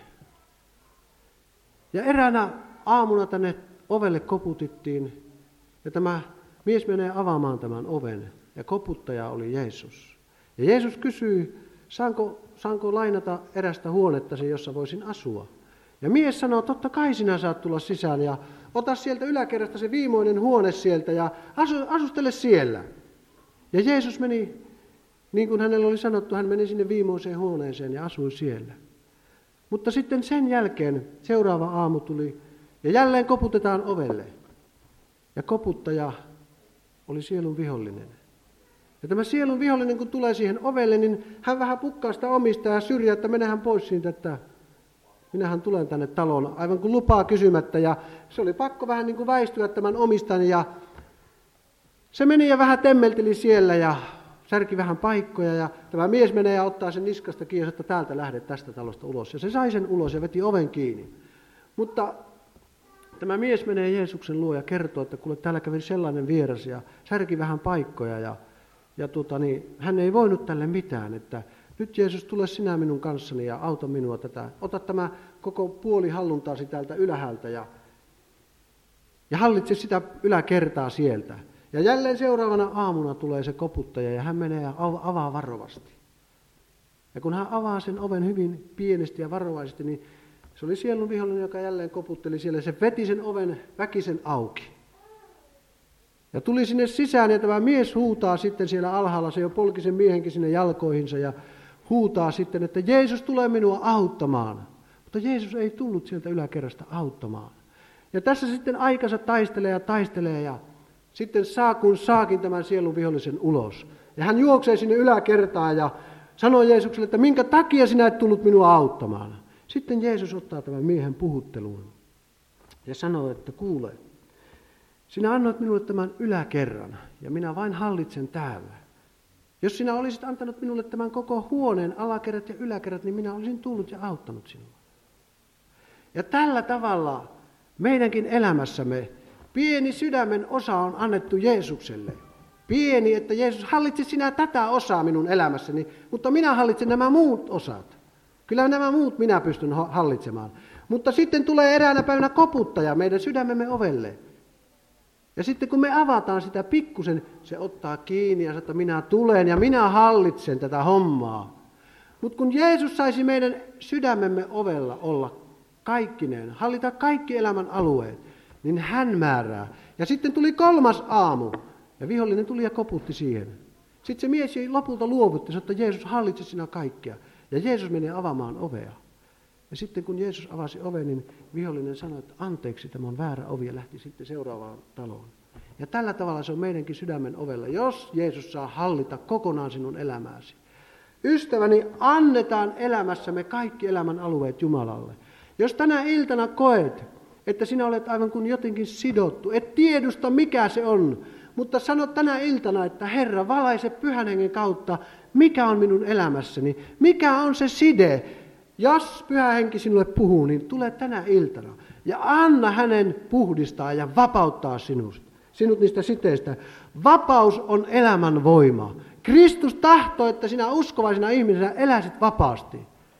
Ja eräänä aamuna tänne ovelle koputittiin. Ja tämä mies menee avaamaan tämän oven. Ja koputtaja oli Jeesus. Ja Jeesus kysyi, saanko lainata erästä huonettasi, jossa voisin asua. Ja mies sanoo, totta kai sinä saat tulla sisään ja ota sieltä yläkerrasta se viimeinen huone sieltä ja asustele siellä. Ja Jeesus meni, niin kuin hänelle oli sanottu, hän meni sinne viimeiseen huoneeseen ja asui siellä. Mutta sitten sen jälkeen seuraava aamu tuli ja jälleen koputetaan ovelle. Ja koputtaja oli sielun vihollinen. Ja tämä sielun vihollinen, kun tulee siihen ovelle, niin hän vähän pukkaa sitä omista ja syrjää, että menehän pois siitä, että minähän tulen tänne taloon, aivan kuin lupaa kysymättä. Ja se oli pakko vähän niin kuin väistyä tämän omistan. Ja se meni ja vähän temmelteli siellä ja särki vähän paikkoja. Ja tämä mies menee ja ottaa sen niskasta kiinni, että täältä lähdet tästä talosta ulos. Ja se sai sen ulos ja veti oven kiinni. Mutta tämä mies menee Jeesuksen luo ja kertoo, että kuule, täällä kävi sellainen vieras ja särki vähän paikkoja. Ja hän ei voinut tälle mitään, että nyt Jeesus, tule sinä minun kanssani ja auta minua tätä. Ota tämä koko puoli halluntaasi täältä ylhäältä ja hallitse sitä yläkertaa sieltä. Ja jälleen seuraavana aamuna tulee se koputtaja ja hän menee ja avaa varovasti. Ja kun hän avaa sen oven hyvin pienesti ja varovaisesti, niin se oli sielun vihollinen, joka jälleen koputteli siellä. Se veti sen oven väkisen auki. Ja tuli sinne sisään ja tämä mies huutaa sitten siellä alhaalla, se jo polki sen miehenkin sinne jalkoihinsa ja huutaa sitten, että Jeesus tulee minua auttamaan. Mutta Jeesus ei tullut sieltä yläkerrasta auttamaan. Ja tässä sitten aikansa taistelee ja sitten saakin tämän sielun vihollisen ulos. Ja hän juoksee sinne yläkertaan ja sanoo Jeesukselle, että minkä takia sinä et tullut minua auttamaan. Sitten Jeesus ottaa tämän miehen puhutteluun ja sanoo, että kuule, sinä annoit minulle tämän yläkerran ja minä vain hallitsen täällä. Jos sinä olisit antanut minulle tämän koko huoneen alakerrat ja yläkerrat, niin minä olisin tullut ja auttanut sinua. Ja tällä tavalla meidänkin elämässämme pieni sydämen osa on annettu Jeesukselle. Pieni, että Jeesus, hallitse sinä tätä osaa minun elämässäni, mutta minä hallitsen nämä muut osat. Kyllä nämä muut minä pystyn hallitsemaan. Mutta sitten tulee eräänä päivänä koputtaja meidän sydämemme ovelle. Ja sitten kun me avataan sitä pikkusen, se ottaa kiinni ja sanoo, että minä tulen ja minä hallitsen tätä hommaa. Mutta kun Jeesus saisi meidän sydämemme ovella olla kaikkineen, hallita kaikki elämän alueet, niin hän määrää. Ja sitten tuli 3. aamu ja vihollinen tuli ja koputti siihen. Sitten se mies lopulta luovutti, sanoi, että Jeesus hallitse sinä kaikkea. Ja Jeesus menee avaamaan ovea. Ja sitten kun Jeesus avasi oven, niin vihollinen sanoi, että anteeksi, tämä on väärä ovi ja lähti sitten seuraavaan taloon. Ja tällä tavalla se on meidänkin sydämen ovella, jos Jeesus saa hallita kokonaan sinun elämääsi. Ystäväni, annetaan elämässämme kaikki elämän alueet Jumalalle. Jos tänä iltana koet, että sinä olet aivan kuin jotenkin sidottu, et tiedusta mikä se on, mutta sano tänä iltana, että Herra, valaise Pyhän Hengen kautta, mikä on minun elämässäni, mikä on se side. Jos Pyhä Henki sinulle puhuu, niin tule tänä iltana ja anna hänen puhdistaa ja vapauttaa sinut niistä siteistä. Vapaus on elämän voima. Kristus tahtoo, että sinä uskovaisena ihmisenä eläisit vapaasti.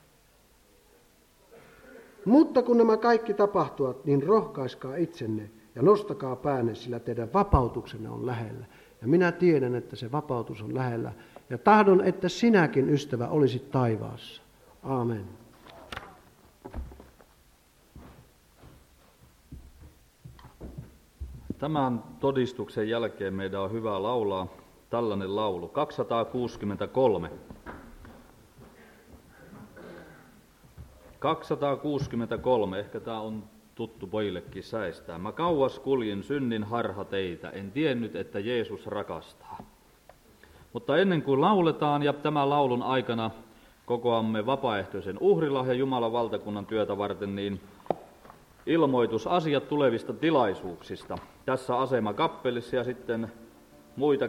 Mutta kun nämä kaikki tapahtuvat, niin rohkaiskaa itsenne ja nostakaa päänne, sillä teidän vapautuksenne on lähellä. Ja minä tiedän, että se vapautus on lähellä. Ja tahdon, että sinäkin, ystävä, olisit taivaassa. Aamen. Tämän todistuksen jälkeen meidän on hyvä laulaa tällainen laulu, 263. 263, ehkä tämä on tuttu pojillekin säistää. Mä kauas kuljin synnin harhateitä, en tiennyt, että Jeesus rakastaa. Mutta ennen kuin lauletaan ja tämän laulun aikana kokoamme vapaaehtoisen uhrilahjan Jumalan valtakunnan työtä varten, niin ilmoitus asiat tulevista tilaisuuksista tässä asemakappelissa ja sitten muita.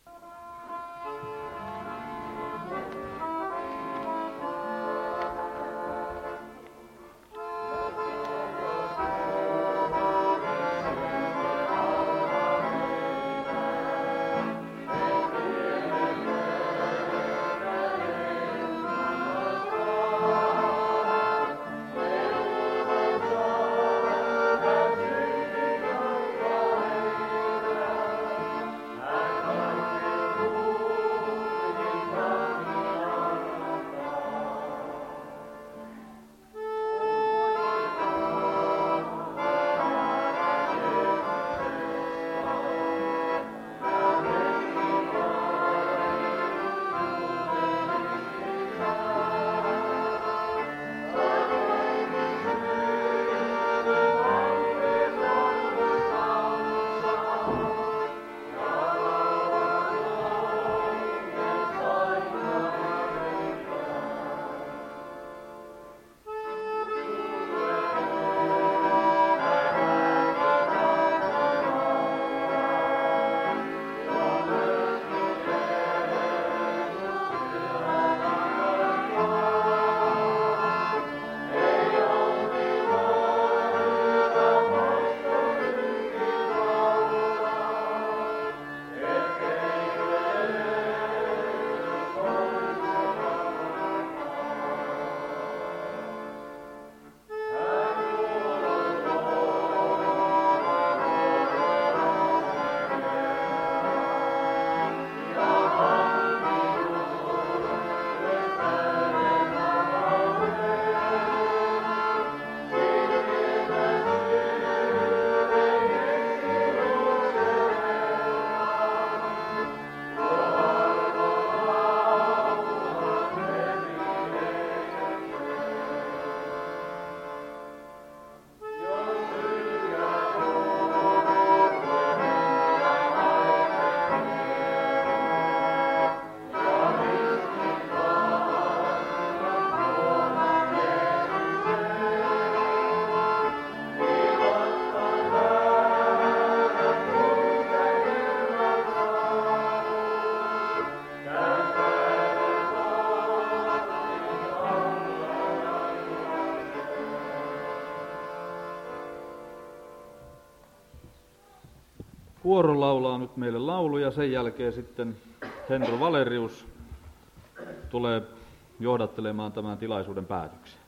Kuoro laulaa nyt meille laulu ja sen jälkeen sitten Henro Valerius tulee johdattelemaan tämän tilaisuuden päätöksiä.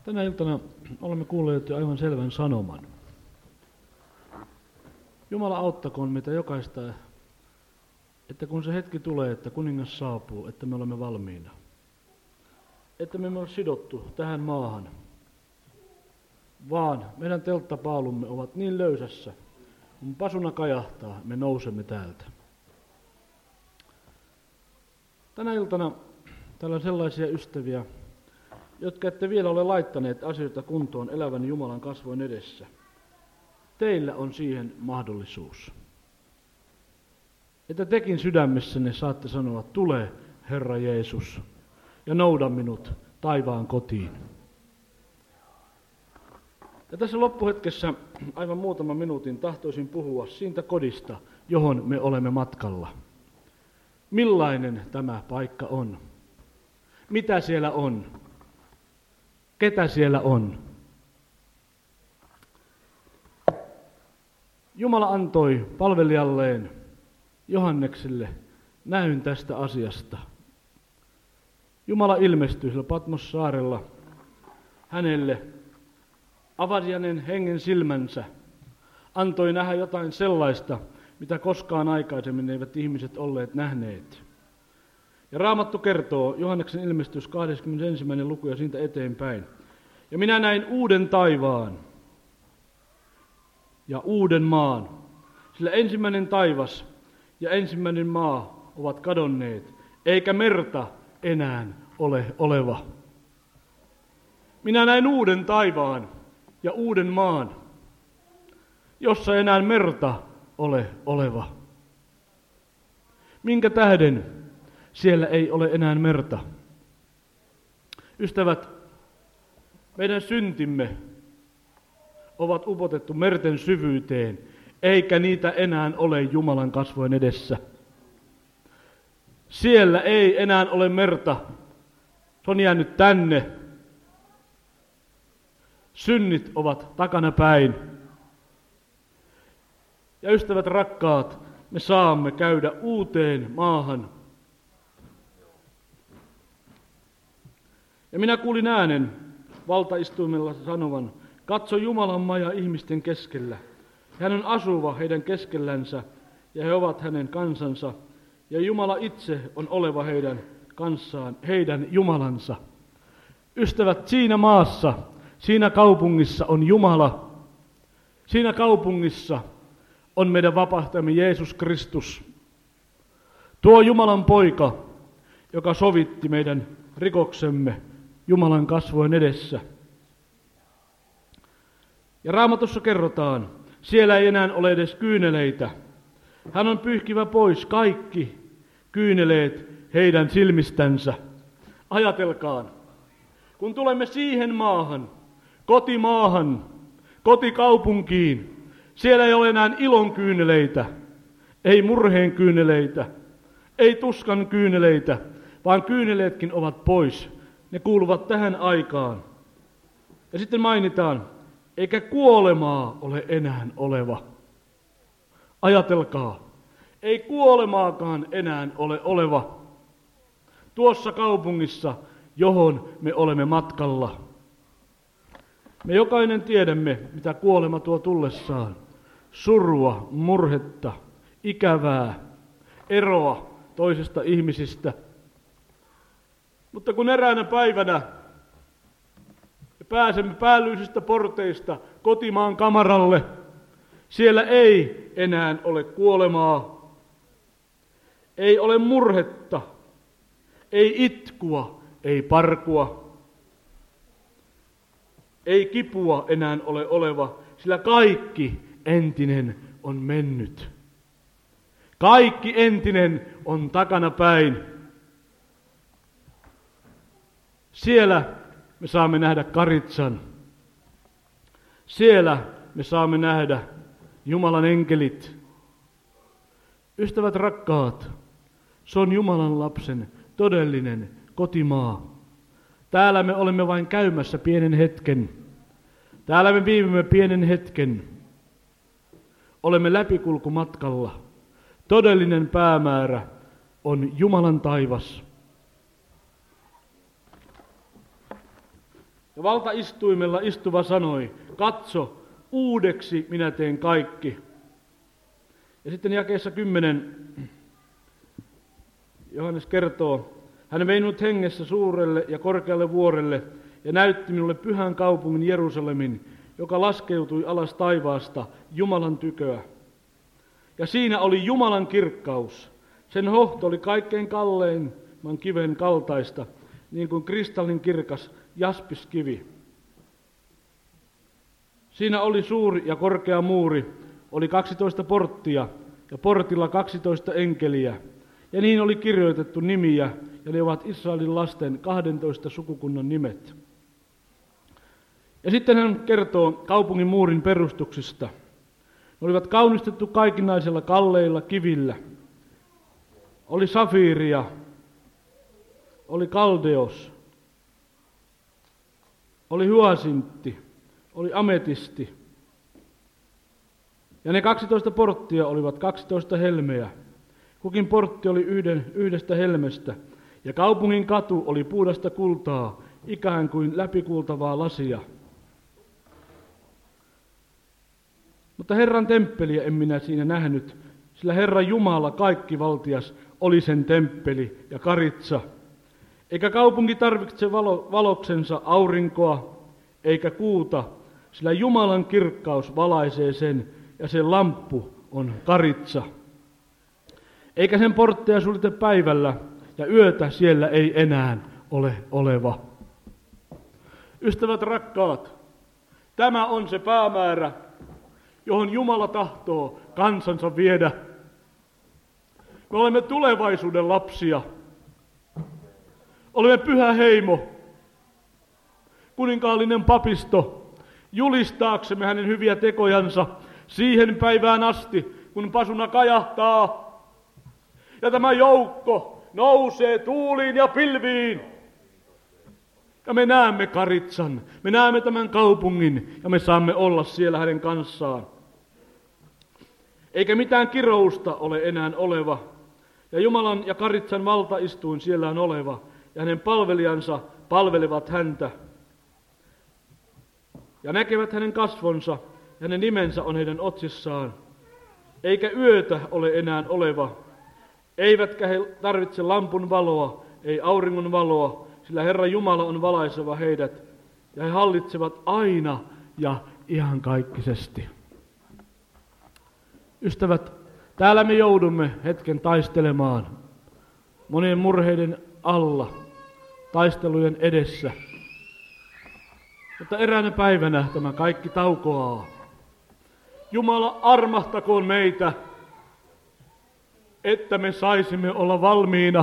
Tänä iltana olemme kuulleet jo aivan selvän sanoman. Jumala auttakoon meitä jokaista, että kun se hetki tulee, että kuningas saapuu, että me olemme valmiina. Että me emme ole sidottu tähän maahan, vaan meidän telttapaalumme ovat niin löysässä, kun pasuna kajahtaa, me nousemme täältä. Tänä iltana täällä on sellaisia ystäviä, jotka ette vielä ole laittaneet asioita kuntoon elävän Jumalan kasvojen edessä. Teillä on siihen mahdollisuus. Että tekin sydämessänne saatte sanoa, tule Herra Jeesus ja nouda minut taivaan kotiin. Ja tässä loppuhetkessä aivan muutaman minuutin tahtoisin puhua siitä kodista, johon me olemme matkalla. Millainen tämä paikka on? Mitä siellä on? Ketä siellä on? Jumala antoi palvelijalleen Johannekselle näyn tästä asiasta. Jumala ilmestyi sillä Patmos-saarella hänelle, avasi hänen hengen silmänsä, antoi nähdä jotain sellaista, mitä koskaan aikaisemmin eivät ihmiset olleet nähneet. Ja Raamattu kertoo, Johanneksen ilmestys 21. luku ja siitä eteenpäin. Ja minä näin uuden taivaan ja uuden maan, sillä ensimmäinen taivas ja ensimmäinen maa ovat kadonneet, eikä merta enää ole oleva. Minä näin uuden taivaan ja uuden maan, jossa enää merta ole oleva. Minkä tähden siellä ei ole enää merta? Ystävät, meidän syntimme ovat upotettu merten syvyyteen, eikä niitä enää ole Jumalan kasvojen edessä. Siellä ei enää ole merta. Se on jäänyt tänne. Synnit ovat takana päin. Ja ystävät rakkaat, me saamme käydä uuteen maahan. Ja minä kuulin äänen valtaistuimella sanovan, katso Jumalan maja ihmisten keskellä. Hän on asuva heidän keskellänsä ja he ovat hänen kansansa. Ja Jumala itse on oleva heidän kanssaan, heidän Jumalansa. Ystävät, siinä maassa, siinä kaupungissa on Jumala. Siinä kaupungissa on meidän vapahtajamme Jeesus Kristus. Tuo Jumalan poika, joka sovitti meidän rikoksemme Jumalan kasvojen edessä. Ja Raamatussa kerrotaan, siellä ei enää ole edes kyyneleitä. Hän on pyyhkivä pois kaikki kyyneleet heidän silmistänsä. Ajatelkaan, kun tulemme siihen maahan, kotimaahan, kotikaupunkiin, siellä ei ole enää ilon kyyneleitä, ei murheen kyyneleitä, ei tuskan kyyneleitä, vaan kyyneleetkin ovat pois. Ne kuuluvat tähän aikaan. Ja sitten mainitaan, eikä kuolemaa ole enää oleva. Ajatelkaa, ei kuolemaakaan enää ole oleva. Tuossa kaupungissa, johon me olemme matkalla. Me jokainen tiedämme, mitä kuolema tuo tullessaan. Surua, murhetta, ikävää, eroa toisesta ihmisistä. Mutta kun eräänä päivänä pääsemme päällyisistä porteista kotimaan kamaralle, siellä ei enää ole kuolemaa, ei ole murhetta, ei itkua, ei parkua, ei kipua enää ole oleva, sillä kaikki entinen on mennyt. Kaikki entinen on takana päin. Siellä me saamme nähdä Karitsan. Siellä me saamme nähdä Jumalan enkelit. Ystävät rakkaat, se on Jumalan lapsen todellinen kotimaa. Täällä me olemme vain käymässä pienen hetken. Täällä me viivymme pienen hetken. Olemme läpikulkumatkalla. Todellinen päämäärä on Jumalan taivas. Ja valtaistuimella istuva sanoi, katso, uudeksi minä teen kaikki. Ja sitten jakeessa 10 Johannes kertoo, hän vei minut hengessä suurelle ja korkealle vuorelle ja näytti minulle pyhän kaupungin Jerusalemin, joka laskeutui alas taivaasta Jumalan tyköä. Ja siinä oli Jumalan kirkkaus. Sen hohto oli kaikkein kalleimman kiven kaltaista, niin kuin kristallin kirkas jaspiskivi. Siinä oli suuri ja korkea muuri, oli 12 porttia ja portilla 12 enkeliä. Ja niin oli kirjoitettu nimiä, ja ne ovat Israelin lasten 12 sukukunnan nimet. Ja sitten hän kertoo kaupungin muurin perustuksista. Ne olivat kaunistettu kaikinaisilla kalleilla kivillä. Oli safiiria, oli kaldeos, oli hyasintti, oli ametisti. Ja ne 12 porttia olivat 12 helmeä. Kukin portti oli yhdestä helmestä, ja kaupungin katu oli puhdasta kultaa, ikään kuin läpikuultavaa lasia. Mutta Herran temppeliä en minä siinä nähnyt, sillä Herra Jumala kaikkivaltias oli sen temppeli ja karitsa. Eikä kaupunki tarvitse valoksensa aurinkoa eikä kuuta, sillä Jumalan kirkkaus valaisee sen, ja sen lamppu on karitsa. Eikä sen portteja suljeta päivällä, ja yötä siellä ei enää ole oleva. Ystävät rakkaat, tämä on se päämäärä, johon Jumala tahtoo kansansa viedä. Me olemme tulevaisuuden lapsia. Olemme pyhä heimo, kuninkaallinen papisto, julistaaksemme hänen hyviä tekojansa siihen päivään asti, kun pasuna kajahtaa ja tämä joukko nousee tuuliin ja pilviin. Ja me näemme karitsan, me näemme tämän kaupungin ja me saamme olla siellä hänen kanssaan. Eikä mitään kirousta ole enää oleva. Ja Jumalan ja karitsan valtaistuin siellä on oleva. Ja hänen palvelijansa palvelevat häntä. Ja näkevät hänen kasvonsa ja hänen nimensä on heidän otsissaan. Eikä yötä ole enää oleva. Eivätkä he tarvitse lampun valoa, ei auringon valoa, sillä Herra Jumala on valaiseva heidät. Ja he hallitsevat aina ja iankaikkisesti. Ystävät, täällä me joudumme hetken taistelemaan monien murheiden alla, taistelujen edessä. Mutta eräänä päivänä tämä kaikki taukoaa. Jumala armahtakoon meitä, että me saisimme olla valmiina,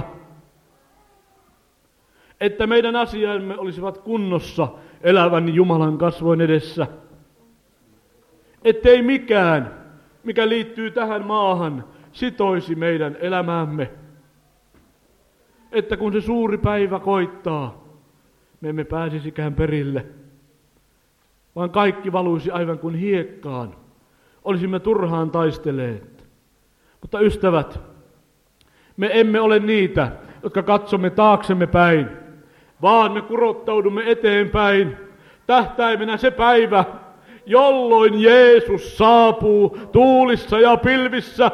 että meidän asiamme olisivat kunnossa elävän Jumalan kasvoin edessä. Ettei mikään, mikä liittyy tähän maahan, sitoisi meidän elämäämme. Että kun se suuri päivä koittaa, me emme pääsisikään perille, vaan kaikki valuisi aivan kuin hiekkaan. Olisimme turhaan taisteleet. Mutta ystävät, me emme ole niitä, jotka katsomme taaksemme päin, vaan me kurottaudumme eteenpäin. Tähtäimenä se päivä, jolloin Jeesus saapuu tuulissa ja pilvissä.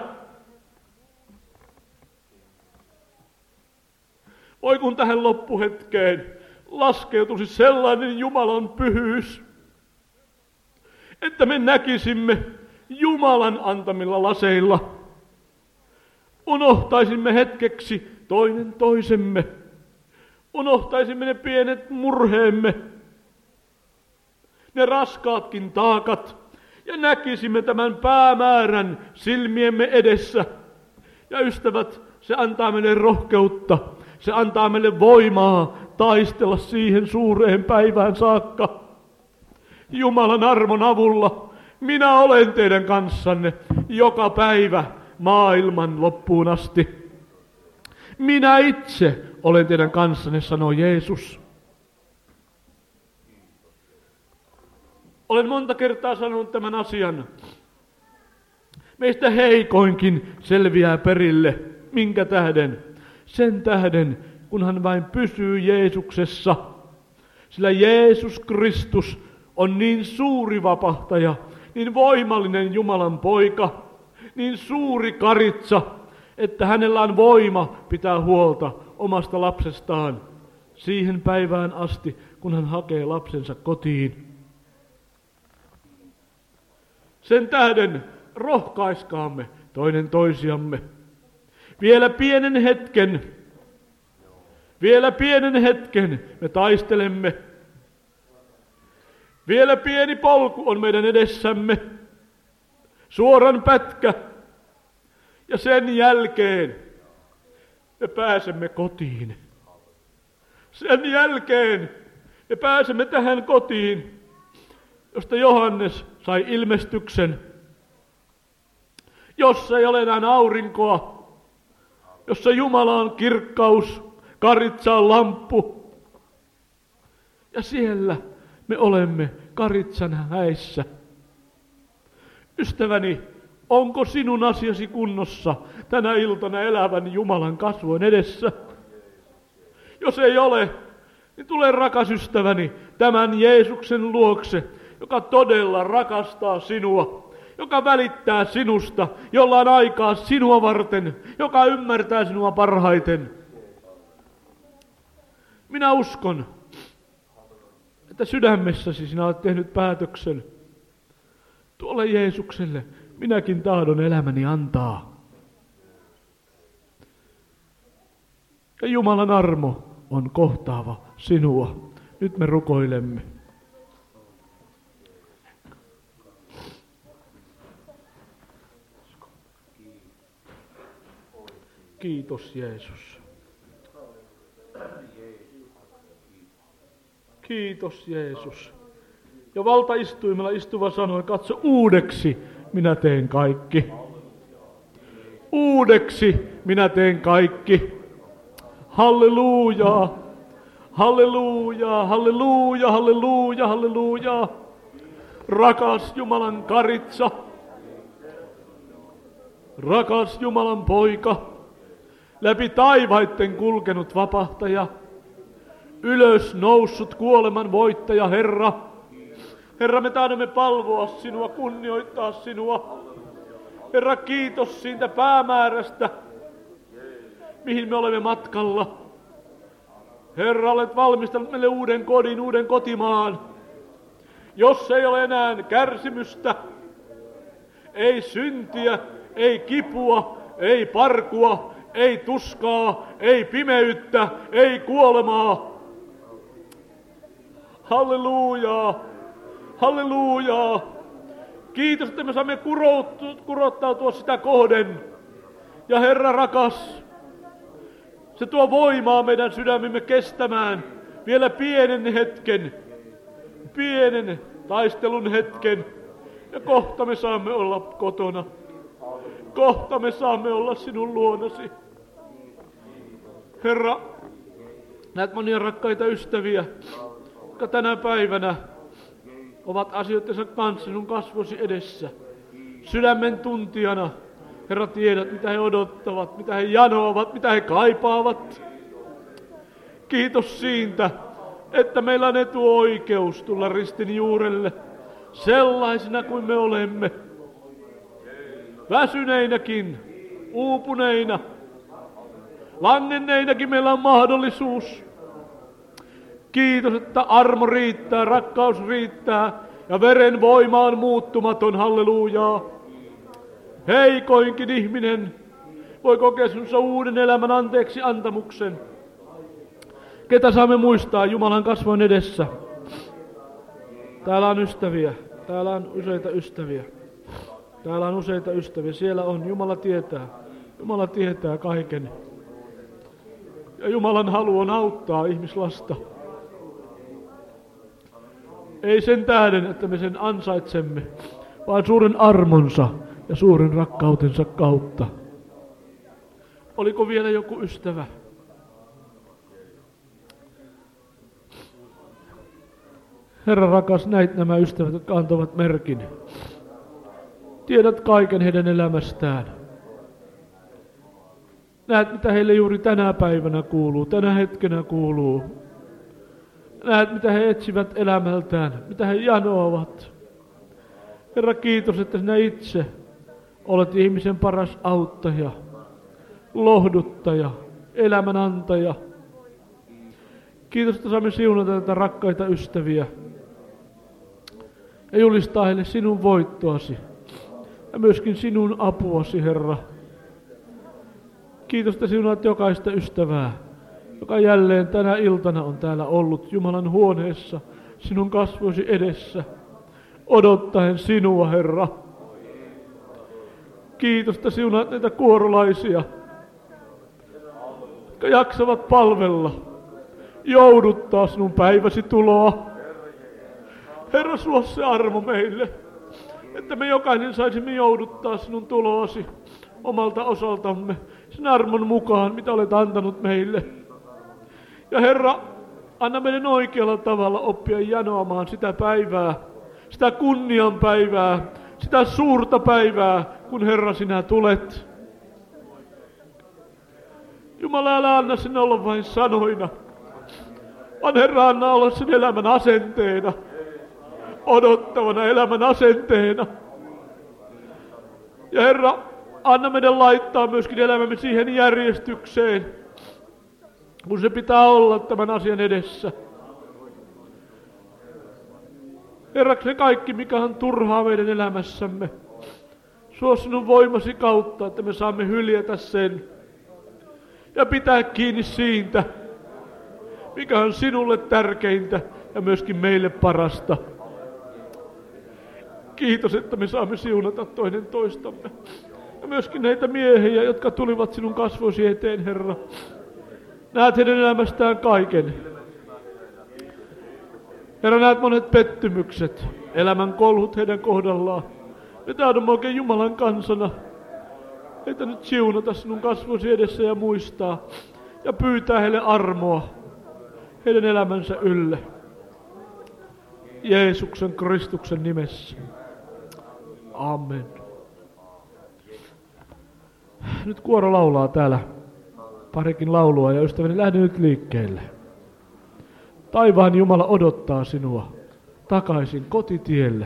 Voi kun tähän loppuhetkeen laskeutuisi sellainen Jumalan pyhyys, että me näkisimme Jumalan antamilla laseilla. Unohtaisimme hetkeksi toinen toisemme. Unohtaisimme ne pienet murheemme, ne raskaatkin taakat, ja näkisimme tämän päämäärän silmiemme edessä. Ja ystävät, se antaa meille rohkeutta, se antaa meille voimaa taistella siihen suureen päivään saakka. Jumalan armon avulla minä olen teidän kanssanne joka päivä maailman loppuun asti. Minä itse olen teidän kanssanne, sanoo Jeesus. Olen monta kertaa sanonut tämän asian. Meistä heikoinkin selviää perille. Minkä tähden? Sen tähden, kun hän vain pysyy Jeesuksessa. Sillä Jeesus Kristus on niin suuri vapahtaja, niin voimallinen Jumalan poika, niin suuri karitsa, että hänellä on voima pitää huolta omasta lapsestaan siihen päivään asti, kun hän hakee lapsensa kotiin. Sen tähden rohkaiskaamme toinen toisiamme. Vielä pienen hetken me taistelemme. Vielä pieni polku on meidän edessämme, suoran pätkä, ja sen jälkeen me pääsemme kotiin. Sen jälkeen me pääsemme tähän kotiin, josta Johannes sai ilmestyksen, jossa ei ole enää aurinkoa, jossa Jumala on kirkkaus, karitsa on lamppu. Ja siellä me olemme karitsan häissä. Ystäväni, onko sinun asiasi kunnossa tänä iltana elävän Jumalan kasvojen edessä? Jos ei ole, niin tule rakas ystäväni tämän Jeesuksen luokse, joka todella rakastaa sinua, joka välittää sinusta, jolla on aikaa sinua varten, joka ymmärtää sinua parhaiten. Minä uskon, että sydämessäsi sinä olet tehnyt päätöksen. Tuolle Jeesukselle minäkin tahdon elämäni antaa. Ja Jumalan armo on kohtaava sinua. Nyt me rukoilemme. Kiitos Jeesus. Kiitos Jeesus. Ja valtaistuimella istuva sanoi, katso uudeksi minä teen kaikki. Uudeksi minä teen kaikki. Halleluja, halleluja, halleluja, halleluja, halleluja. Rakas Jumalan karitsa, rakas Jumalan poika, läpi taivaitten kulkenut vapahtaja, ylös noussut kuoleman voittaja Herra. Herra, me tahdomme palvoa sinua, kunnioittaa sinua. Herra, kiitos siitä päämäärästä, mihin me olemme matkalla. Herra, olet valmistanut meille uuden kodin, uuden kotimaan, jos ei ole enää kärsimystä, ei syntiä, ei kipua, ei parkua, ei tuskaa, ei pimeyttä, ei kuolemaa. Hallelujaa, hallelujaa. Kiitos, että me saamme kurottautua sitä kohden. Ja Herra rakas, se tuo voimaa meidän sydämimme kestämään vielä pienen hetken, pienen taistelun hetken. Ja kohta me saamme olla kotona. Kohta me saamme olla sinun luonasi. Herra, näet monia rakkaita ystäviä, jotka tänä päivänä ovat asioittensa kanssa sinun kasvosi edessä. Sydämen tuntijana, Herra, tiedät, mitä he odottavat, mitä he janoavat, mitä he kaipaavat. Kiitos siitä, että meillä on etuoikeus tulla ristin juurelle sellaisina kuin me olemme. Väsyneinäkin, uupuneina, langenneinakin meillä on mahdollisuus. Kiitos, että armo riittää, rakkaus riittää ja veren voima on muuttumaton, hallelujaa. Heikoinkin ihminen voi kokea sinussa uuden elämän anteeksi antamuksen. Ketä saamme muistaa Jumalan kasvojen edessä? Täällä on ystäviä, täällä on useita ystäviä. Täällä on useita ystäviä, siellä on, Jumala tietää kaiken. Ja Jumalan halu on auttaa ihmislasta. Ei sen tähden, että me sen ansaitsemme, vaan suuren armonsa ja suuren rakkautensa kautta. Oliko vielä joku ystävä? Herra rakas, näit nämä ystävät, jotka antavat merkin. Tiedät kaiken heidän elämästään. Näet, mitä heille juuri tänä päivänä kuuluu, tänä hetkenä kuuluu. Näet, mitä he etsivät elämältään, mitä he janoavat. Herra, kiitos, että sinä itse olet ihmisen paras auttaja, lohduttaja, elämän antaja. Kiitos, että saamme siunata tätä rakkaita ystäviä ja julistaa heille sinun voittoasi ja myöskin sinun apuasi, Herra. Kiitos, että siunaat jokaista ystävää, joka jälleen tänä iltana on täällä ollut Jumalan huoneessa sinun kasvoisi edessä, odottaen sinua, Herra. Kiitos, että siunaat näitä kuorolaisia, jotka jaksavat palvella, jouduttaa sinun päiväsi tuloa. Herra, suo se armo meille, että me jokainen saisimme jouduttaa sinun tuloasi omalta osaltamme, sen armon mukaan, mitä olet antanut meille. Ja Herra, anna meidän oikealla tavalla oppia janoamaan sitä päivää, sitä kunnian päivää, sitä suurta päivää, kun Herra sinä tulet. Jumala, älä anna sen olla vain sanoina, vaan Herra, anna olla sen elämän asenteena, odottavana elämän asenteena. Ja Herra, anna meidän laittaa myöskin elämämme siihen järjestykseen, kun se pitää olla tämän asian edessä. Herra, se kaikki, mikä on turhaa meidän elämässämme, suo sinun voimasi kautta, että me saamme hyljätä sen ja pitää kiinni siitä, mikä on sinulle tärkeintä ja myöskin meille parasta. Kiitos, että me saamme siunata toinen toistamme. Ja myöskin näitä miehiä, jotka tulivat sinun kasvoisi eteen, Herra. Näet heidän elämästään kaiken. Herra, näet monet pettymykset, elämän kolhut heidän kohdallaan. Me tahdomme oikein Jumalan kansana heitä nyt siunata sinun kasvoisi edessä ja muistaa ja pyytää heille armoa heidän elämänsä ylle. Jeesuksen Kristuksen nimessä. Amen. Nyt kuoro laulaa täällä parikin laulua ja ystäväni, lähde nyt liikkeelle. Taivaan Jumala odottaa sinua takaisin kotitielle.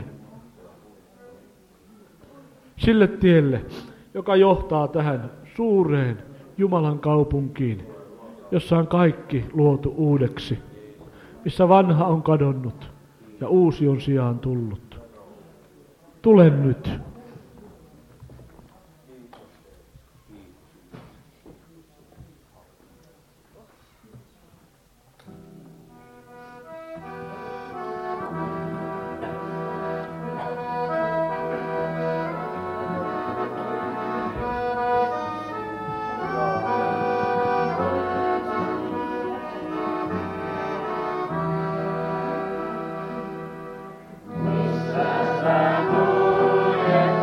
Sille tielle, joka johtaa tähän suureen Jumalan kaupunkiin, jossa on kaikki luotu uudeksi, missä vanha on kadonnut ja uusi on sijaan tullut. Tule nyt. Missä sä kuljet?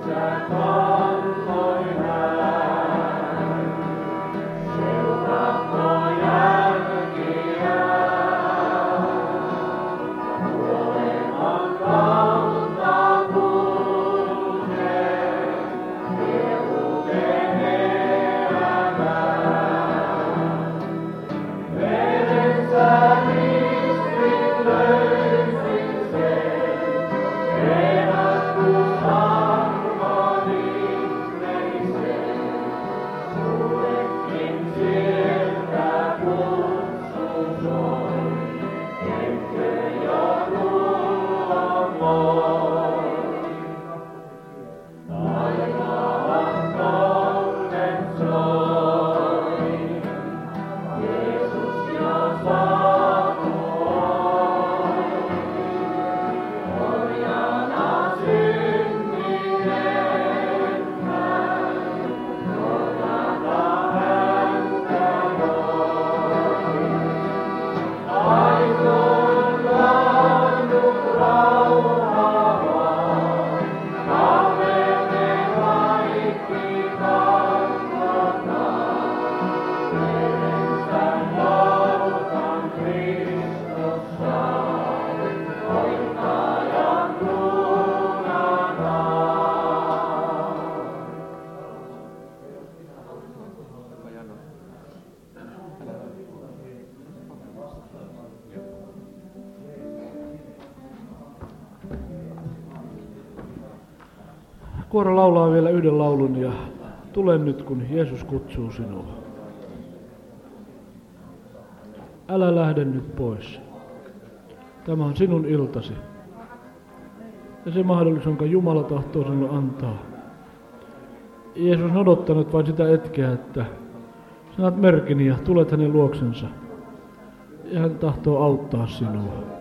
Kuoro laulaa vielä yhden laulun ja tule nyt, kun Jeesus kutsuu sinua. Älä lähde nyt pois. Tämä on sinun iltasi. Ja se mahdollisuus, jonka Jumala tahtoo sinulle antaa. Jeesus on odottanut vain sitä hetkeä, että sanat merkin ja tulet hänen luoksensa. Ja hän tahtoo auttaa sinua.